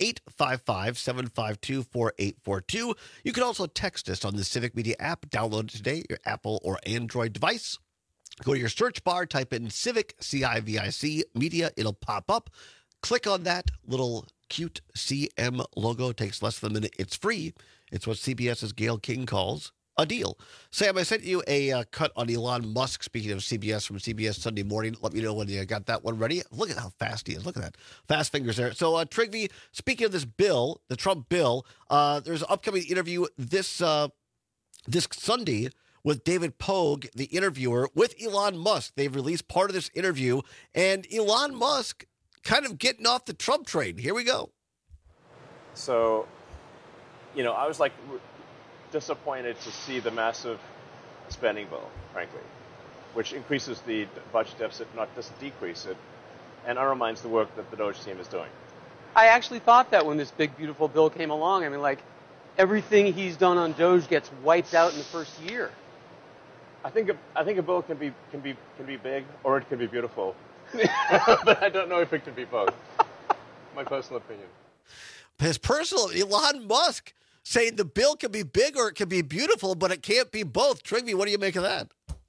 855-752-4842. You can also text us on the Civic Media app. Download it today, your Apple or Android device. Go to your search bar, type in Civic, C-I-V-I-C, Media. It'll pop up. Click on that little cute CM logo. It takes less than a minute. It's free. It's what CBS's Gayle King calls a deal. Sam, I sent you a cut on Elon Musk, speaking of CBS, from CBS Sunday Morning. Let me know when you got that one ready. Look at how fast he is. Look at that. Fast fingers there. So, Trigby, speaking of this bill, the Trump bill, there's an upcoming interview this Sunday with David Pogue, the interviewer, with Elon Musk. They've released part of this interview, and Elon Musk kind of getting off the Trump train. Here we go. So, I was disappointed to see the massive spending bill, frankly, which increases the budget deficit, not just decrease it, and undermines the work that the Doge team is doing. I actually thought that when this big, beautiful bill came along. I mean, everything he's done on Doge gets wiped out in the first year. I think a bill can be big or it can be beautiful, but I don't know if it can be both. My personal opinion. his personal Elon Musk saying the bill can be big or it can be beautiful, but it can't be both. Trigby, what do you make of that?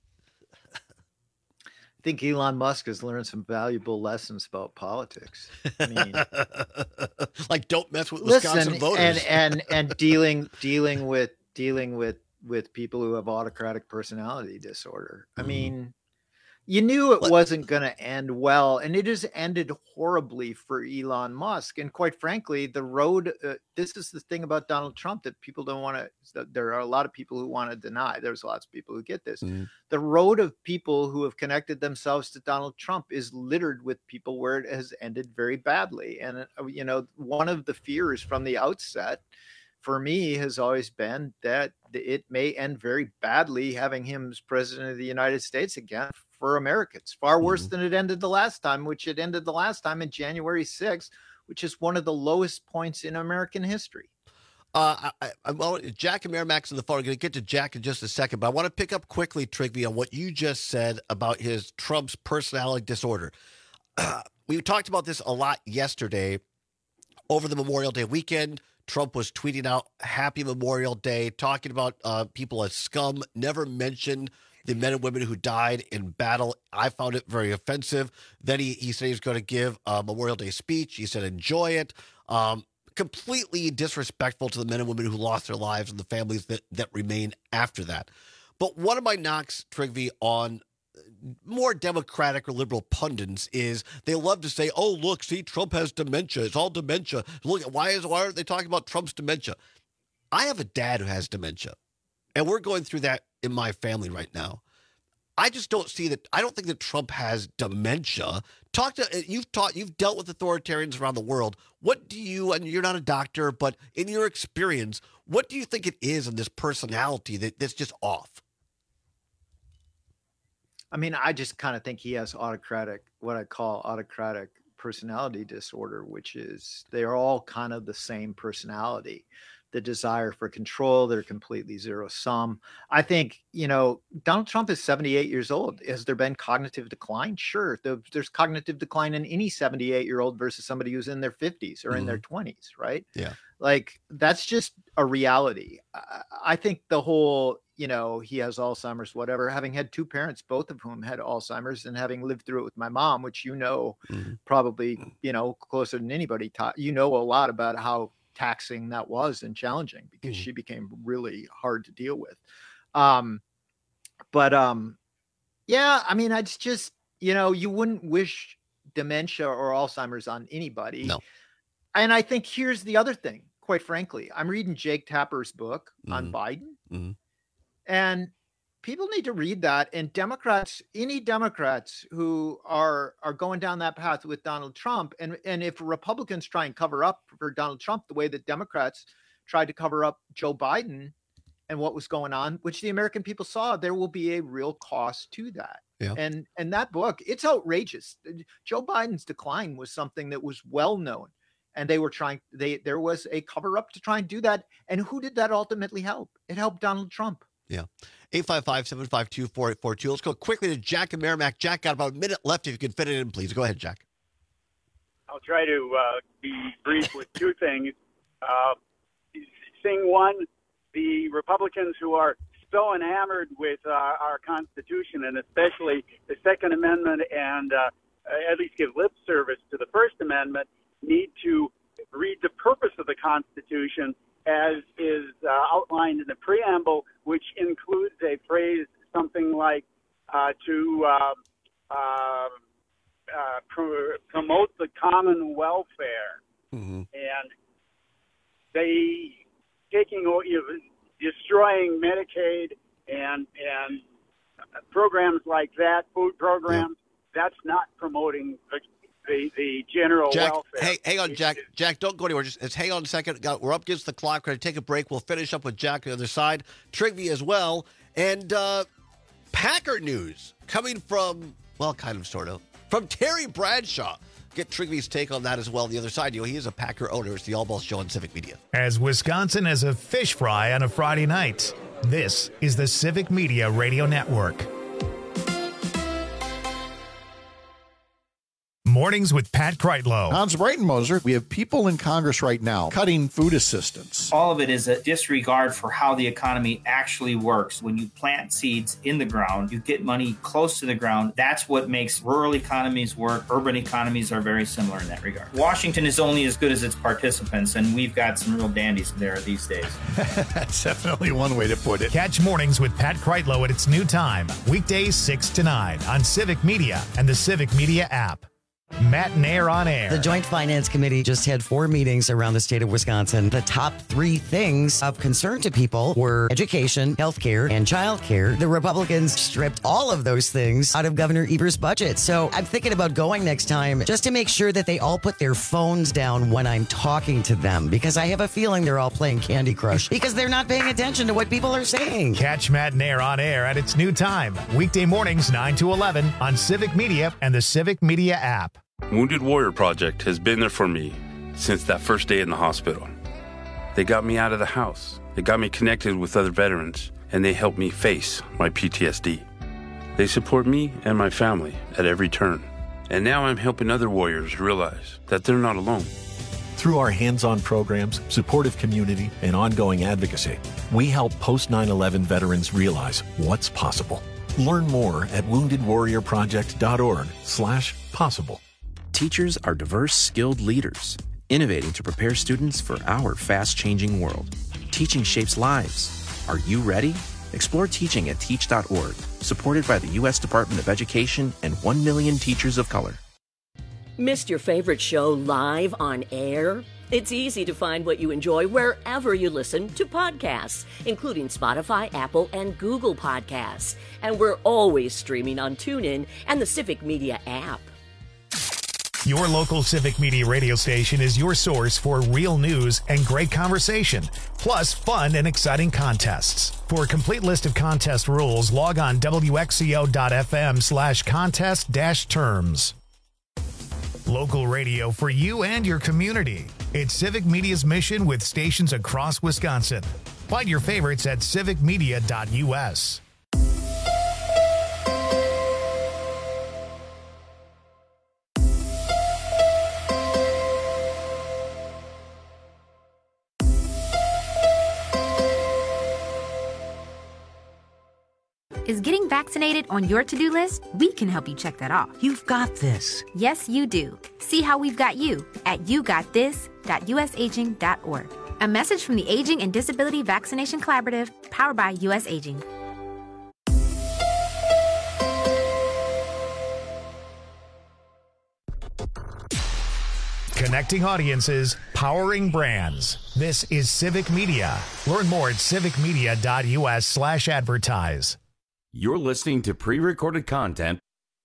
I think Elon Musk has learned some valuable lessons about politics. I mean, like don't mess with Wisconsin voters and dealing with people who have autocratic personality disorder. I mean, you knew it wasn't going to end well, and it has ended horribly for Elon Musk. And quite frankly, the road, this is the thing about Donald Trump that people don't want to, there are a lot of people who want to deny. There's lots of people who get this. The road of people who have connected themselves to Donald Trump is littered with people where it has ended very badly. And, you know, one of the fears from the outset for me has always been that it may end very badly having him as president of the United States again for Americans, far worse than it ended the last time, which it ended the last time in January 6th, which is one of the lowest points in American history. Jack and Merrimack's on the phone. I'm going to get to Jack in just a second, but I want to pick up quickly, Trigby, on what you just said about his Trump's personality disorder. We talked about this a lot yesterday over the Memorial Day weekend. Trump was tweeting out Happy Memorial Day, talking about people as scum, never mentioned the men and women who died in battle. I found it very offensive. Then he said he was going to give a Memorial Day speech. He said, enjoy it. Completely disrespectful to the men and women who lost their lives and the families that remain after that. But one of my knocks, Trigby, on more Democratic or liberal pundits is they love to say, oh, look, see, Trump has dementia. It's all dementia. Look, why aren't they talking about Trump's dementia? I have a dad who has dementia, and we're going through that in my family right now. I just don't see that. I don't think that Trump has dementia. You've dealt with authoritarians around the world. What do you, and you're not a doctor, but in your experience, what do you think it is in this personality that's just off? I mean, I just kind of think he has what I call autocratic personality disorder, which is they're all kind of the same personality. The desire for control, they're completely zero sum. I think, you know, Donald Trump is 78 years old. Has there been cognitive decline? Sure. There's cognitive decline in any 78-year-old versus somebody who's in their 50s or in their 20s, right? Yeah. Like, that's just a reality. I think the whole, you know, he has Alzheimer's, whatever, having had two parents, both of whom had Alzheimer's, and having lived through it with my mom, which, you know, probably, you know, closer than anybody, you know a lot about how taxing that was and challenging because she became really hard to deal with. Yeah, I mean, it's just, you know, you wouldn't wish dementia or Alzheimer's on anybody. No. And I think here's the other thing, quite frankly, I'm reading Jake Tapper's book on Biden, and people need to read that. And Democrats, any Democrats who are going down that path with Donald Trump, and if Republicans try and cover up for Donald Trump the way that Democrats tried to cover up Joe Biden and what was going on, which the American people saw, there will be a real cost to that. Yeah. And that book, it's outrageous. Joe Biden's decline was something that was well known, and they were there was a cover up to try and do that. And who did that ultimately help? It helped Donald Trump. Yeah. 855-752-4842. Let's go quickly to Jack and Merrimack. Jack, got about a minute left. If you can fit it in, please. Go ahead, Jack. I'll try to be brief with two things. Thing one, the Republicans who are so enamored with our Constitution, and especially the Second Amendment, and at least give lip service to the First Amendment, need to read the purpose of the Constitution as is outlined in the preamble, which includes a phrase something like to promote the common welfare. And they destroying Medicaid and programs like that, food programs, that's not promoting the general welfare. Hey, hang on, Jack. Jack, don't go anywhere. Just hang on a second. We're up against the clock. We're going to take a break. We'll finish up with Jack on the other side. Trigby as well. And Packer news coming from, well, kind of, sort of, from Terry Bradshaw. Get Trigby's take on that as well. On the other side, you know, he is a Packer owner. It's the All Balls Show on Civic Media. As Wisconsin as a fish fry on a Friday night, this is the Civic Media Radio Network. Mornings with Pat Kreitlow. Hans Breitenmoser, we have people in Congress right now cutting food assistance. All of it is a disregard for how the economy actually works. When you plant seeds in the ground, you get money close to the ground. That's what makes rural economies work. Urban economies are very similar in that regard. Washington is only as good as its participants, and we've got some real dandies there these days. That's definitely one way to put it. Catch Mornings with Pat Kreitlow at its new time, weekdays 6 to 9 on Civic Media and the Civic Media app. Matt and Air on Air. The Joint Finance Committee just had 4 meetings around the state of Wisconsin. The top 3 things of concern to people were education, healthcare, and childcare. The Republicans stripped all of those things out of Governor Evers' budget. So I'm thinking about going next time just to make sure that they all put their phones down when I'm talking to them, because I have a feeling they're all playing Candy Crush because they're not paying attention to what people are saying. Catch Matt and Air on Air at its new time, weekday mornings 9 to 11 on Civic Media and the Civic Media app. Wounded Warrior Project has been there for me since that first day in the hospital. They got me out of the house. They got me connected with other veterans, and they helped me face my PTSD. They support me and my family at every turn. And now I'm helping other warriors realize that they're not alone. Through our hands-on programs, supportive community, and ongoing advocacy, we help post-9/11 veterans realize what's possible. Learn more at woundedwarriorproject.org/possible. Teachers are diverse, skilled leaders, innovating to prepare students for our fast-changing world. Teaching shapes lives. Are you ready? Explore teaching at teach.org, supported by the U.S. Department of Education and 1 million teachers of color. Missed your favorite show live on air? It's easy to find what you enjoy wherever you listen to podcasts, including Spotify, Apple, and Google Podcasts. And we're always streaming on TuneIn and the Civic Media app. Your local Civic Media radio station is your source for real news and great conversation, plus fun and exciting contests. For a complete list of contest rules, log on wxco.fm/contest-terms. Local radio for you and your community. It's Civic Media's mission with stations across Wisconsin. Find your favorites at civicmedia.us. Is getting vaccinated on your to-do list? We can help you check that off. You've got this. Yes, you do. See how we've got you at yougotthis.usaging.org. A message from the Aging and Disability Vaccination Collaborative, powered by U.S. Aging. Connecting audiences, powering brands. This is Civic Media. Learn more at civicmedia.us/advertise. You're listening to pre-recorded content.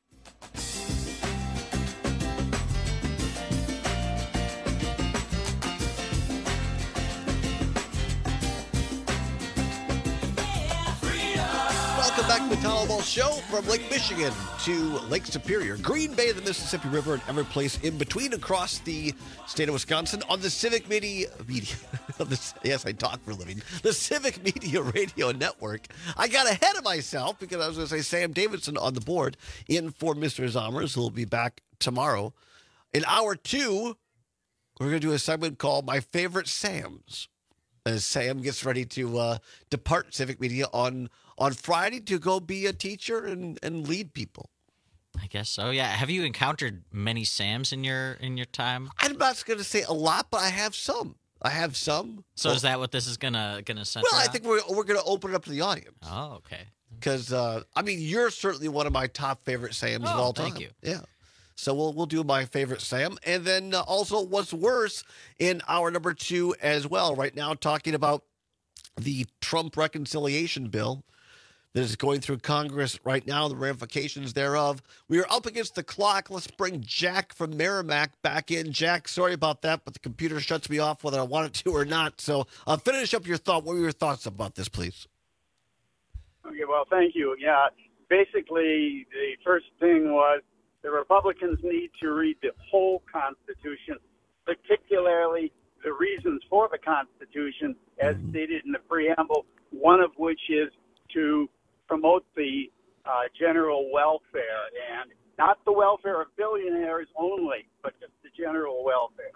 Welcome back to the Tyler Ball Show, from Lake Michigan to Lake Superior, Green Bay, the Mississippi River, and every place in between across the state of Wisconsin on the Civic Media. Yes, I talk for a living. The Civic Media Radio Network. I got ahead of myself because I was going to say Sam Davidson on the board in for Mr. Zommers, who will be back tomorrow. In hour 2, we're going to do a segment called My Favorite Sams, as Sam gets ready to depart Civic Media on Friday to go be a teacher and lead people. I guess so. Yeah. Have you encountered many Sams in your time? I'm not going to say a lot, but I have some. So is that what this is gonna center? Well, I think we're going to open it up to the audience. Oh, okay. Because you're certainly one of my top favorite Sams of all time. Thank you. Yeah. So we'll do my favorite Sam, and then also what's worse in hour number 2 as well. Right now, talking about the Trump reconciliation bill that is going through Congress right now, the ramifications thereof. We are up against the clock. Let's bring Jack from Merrimack back in. Jack, sorry about that, but the computer shuts me off whether I want it to or not. So finish up your thought. What were your thoughts about this, please? Okay, well, thank you. Yeah, basically, the first thing was the Republicans need to read the whole Constitution, particularly the reasons for the Constitution, as stated in the preamble, one of which is to promote the general welfare. And not the welfare of billionaires only, but just the general welfare.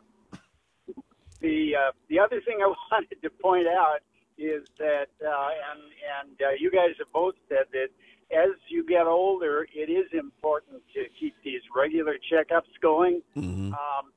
The other thing I wanted to point out is that, you guys have both said that as you get older, it is important to keep these regular checkups going. Mm-hmm.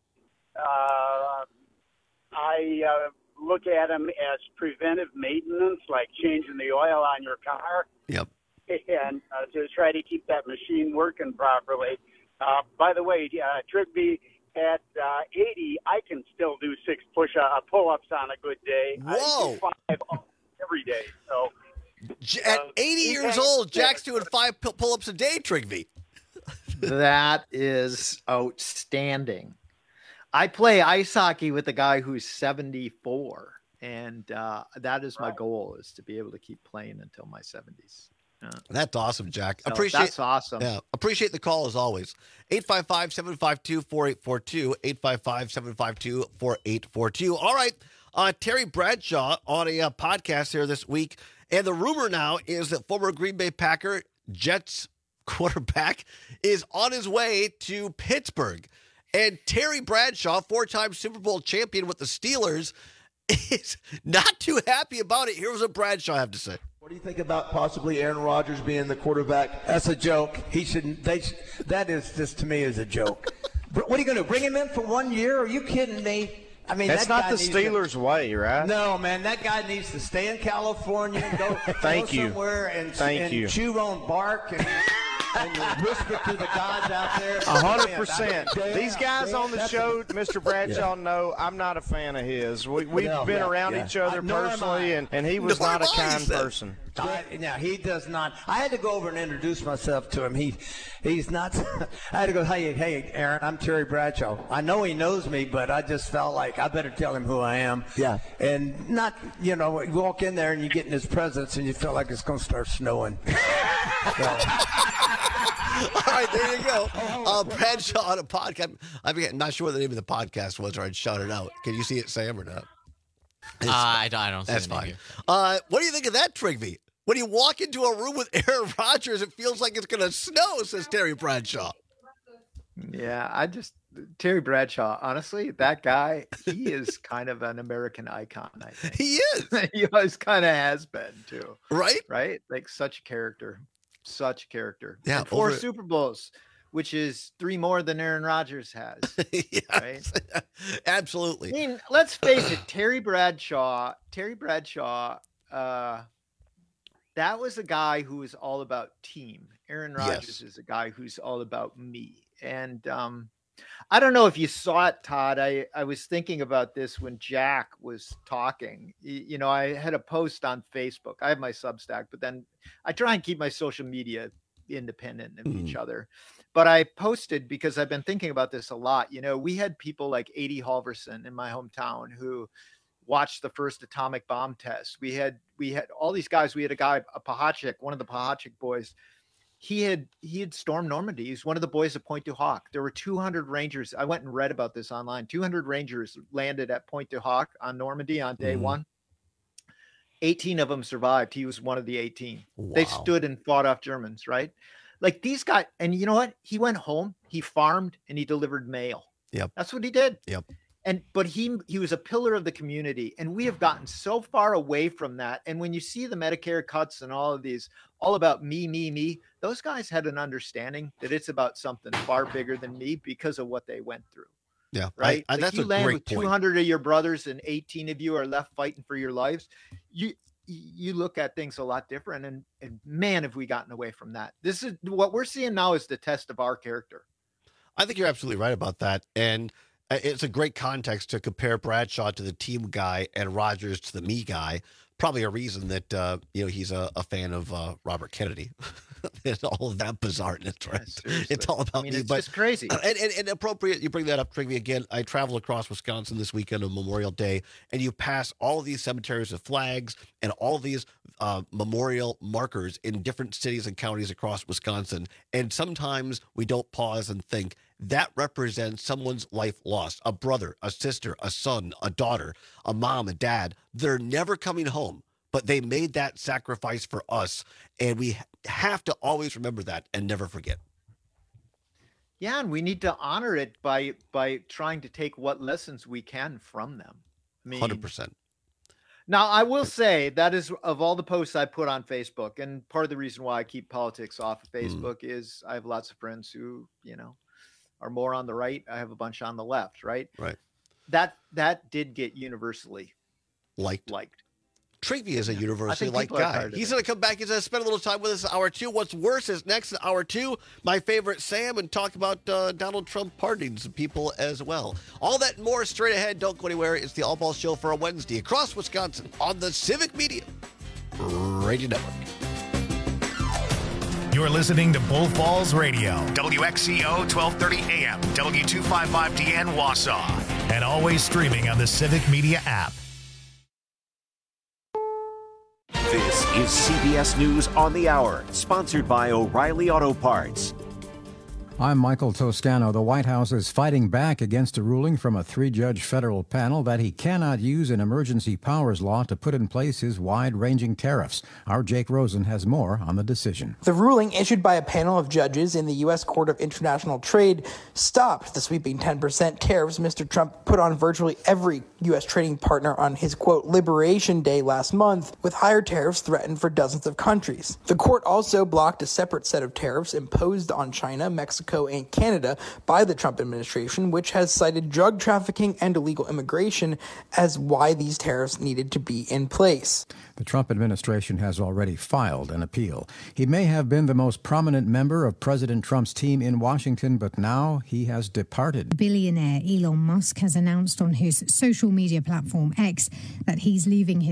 I look at them as preventive maintenance, like changing the oil on your car. Yep. And to try to keep that machine working properly. By the way, Trigby, at 80, I can still do 6 pull-ups on a good day. Whoa! I do 5 every day. So at 80 years old, Jack's doing 5 pull-ups a day, Trigby. That is outstanding. I play ice hockey with a guy who's 74, and that is my goal, is to be able to keep playing until my 70s. That's awesome, Jack. So that's awesome. Yeah, appreciate the call as always. 855-752-4842, 855-752-4842. All right, Terry Bradshaw on a podcast here this week, and the rumor now is that former Green Bay Packer Jets quarterback is on his way to Pittsburgh. And Terry Bradshaw, 4-time Super Bowl champion with the Steelers, is not too happy about it. Here's what Bradshaw have to say. What do you think about possibly Aaron Rodgers being the quarterback? That's a joke. He shouldn't. That is just, to me, is a joke. What are you going to bring him in for 1 year? Are you kidding me? I mean, that's not the Steelers' way, right? No, man. That guy needs to stay in California and go somewhere and chew on bark and whisper to the gods out there. 100%. These guys on the show, Mr. Bradshaw, know I'm not a fan of his. We've been around each other personally, and he was not a kind person. Now, he does not. I had to go over and introduce myself to him. He's not. I had to go, hey, Aaron, I'm Terry Bradshaw. I know he knows me, but I just felt like I better tell him who I am. Yeah. And not, you walk in there and you get in his presence and you feel like it's going to start snowing. All right, there you go. Bradshaw on a podcast. I'm not sure what the name of the podcast was, or I'd shout it out. Can you see it, Sam, or not? I don't see That's the name fine. here. What do you think of that, Trigby? When you walk into a room with Aaron Rodgers, it feels like it's going to snow, says Terry Bradshaw. Yeah, Terry Bradshaw, honestly, that guy, he is kind of an American icon, I think. He is. He always kind of has been, too. Right? Right? Like, such a character. Such a character. Yeah. And 4 Super Bowls, which is 3 more than Aaron Rodgers has. Yes, right? Absolutely. I mean, let's face it, Terry Bradshaw, that was a guy who was all about team. Aaron Rodgers is a guy who's all about me. And I don't know if you saw it, Todd. I was thinking about this when Jack was talking. I had a post on Facebook. I have my Substack, but then I try and keep my social media independent of each other. But I posted because I've been thinking about this a lot. We had people like Adi Halverson in my hometown who watched the first atomic bomb test. We had all these guys. We had a guy, Pahachik, one of the Pahachik boys. He had stormed Normandy. He's one of the boys at Pointe du Hoc. There were 200 Rangers. I went and read about this online. 200 Rangers landed at Pointe du Hoc on Normandy on day one. 18 of them survived. He was one of the 18. Wow. They stood and fought off Germans, right? Like these guys. And you know what? He went home, he farmed, and he delivered mail. Yep. That's what he did. Yep. But he was a pillar of the community, and we have gotten so far away from that. And when you see the Medicare cuts and all of these, all about me, those guys had an understanding that it's about something far bigger than me because of what they went through. Yeah, right. That's you a land great with point. 200 of your brothers, and 18 of you are left fighting for your lives. You look at things a lot different, and man, have we gotten away from that. This is what we're seeing now is the test of our character. I think you're absolutely right about that, and it's a great context to compare Bradshaw to the team guy and Rodgers to the me guy. Probably a reason that he's a fan of Robert Kennedy. It's all of that bizarreness, right? Yeah, it's all about me. It's just crazy. And appropriate, you bring that up, Trigby, again. I traveled across Wisconsin this weekend on Memorial Day, and you pass all of these cemeteries with flags and all these memorial markers in different cities and counties across Wisconsin. And sometimes we don't pause and think, that represents someone's life lost. A brother, a sister, a son, a daughter, a mom, a dad. They're never coming home, but they made that sacrifice for us. And we have to always remember that and never forget. Yeah, and we need to honor it by trying to take what lessons we can from them. I mean, 100%. Now, I will say that is of all the posts I put on Facebook, and part of the reason why I keep politics off of Facebook is I have lots of friends who, are more on the right. I have a bunch on the left, right? Right. That did get universally liked. Travey is a Yeah. universally I think liked people are guy. tired of He's it. going to come back. He's going to spend a little time with us in hour 2. What's worse is next in hour 2, my favorite Sam, and talk about Donald Trump pardoning some people as well. All that and more straight ahead. Don't go anywhere. It's the All Ball Show for a Wednesday across Wisconsin on the Civic Media Radio Network. You're listening to Bull Falls Radio, WXCO 1230 AM, W255DN Wausau, and always streaming on the Civic Media app. This is CBS News on the Hour, sponsored by O'Reilly Auto Parts. I'm Michael Toscano. The White House is fighting back against a ruling from a 3-judge federal panel that he cannot use an emergency powers law to put in place his wide-ranging tariffs. Our Jake Rosen has more on the decision. The ruling issued by a panel of judges in the U.S. Court of International Trade stopped the sweeping 10% tariffs Mr. Trump put on virtually every U.S. trading partner on his, quote, Liberation Day last month, with higher tariffs threatened for dozens of countries. The court also blocked a separate set of tariffs imposed on China, Mexico, and Canada by the Trump administration, which has cited drug trafficking and illegal immigration as why these tariffs needed to be in place. The Trump administration has already filed an appeal. He may have been the most prominent member of President Trump's team in Washington, but now he has departed. Billionaire Elon Musk has announced on his social media platform X that he's leaving his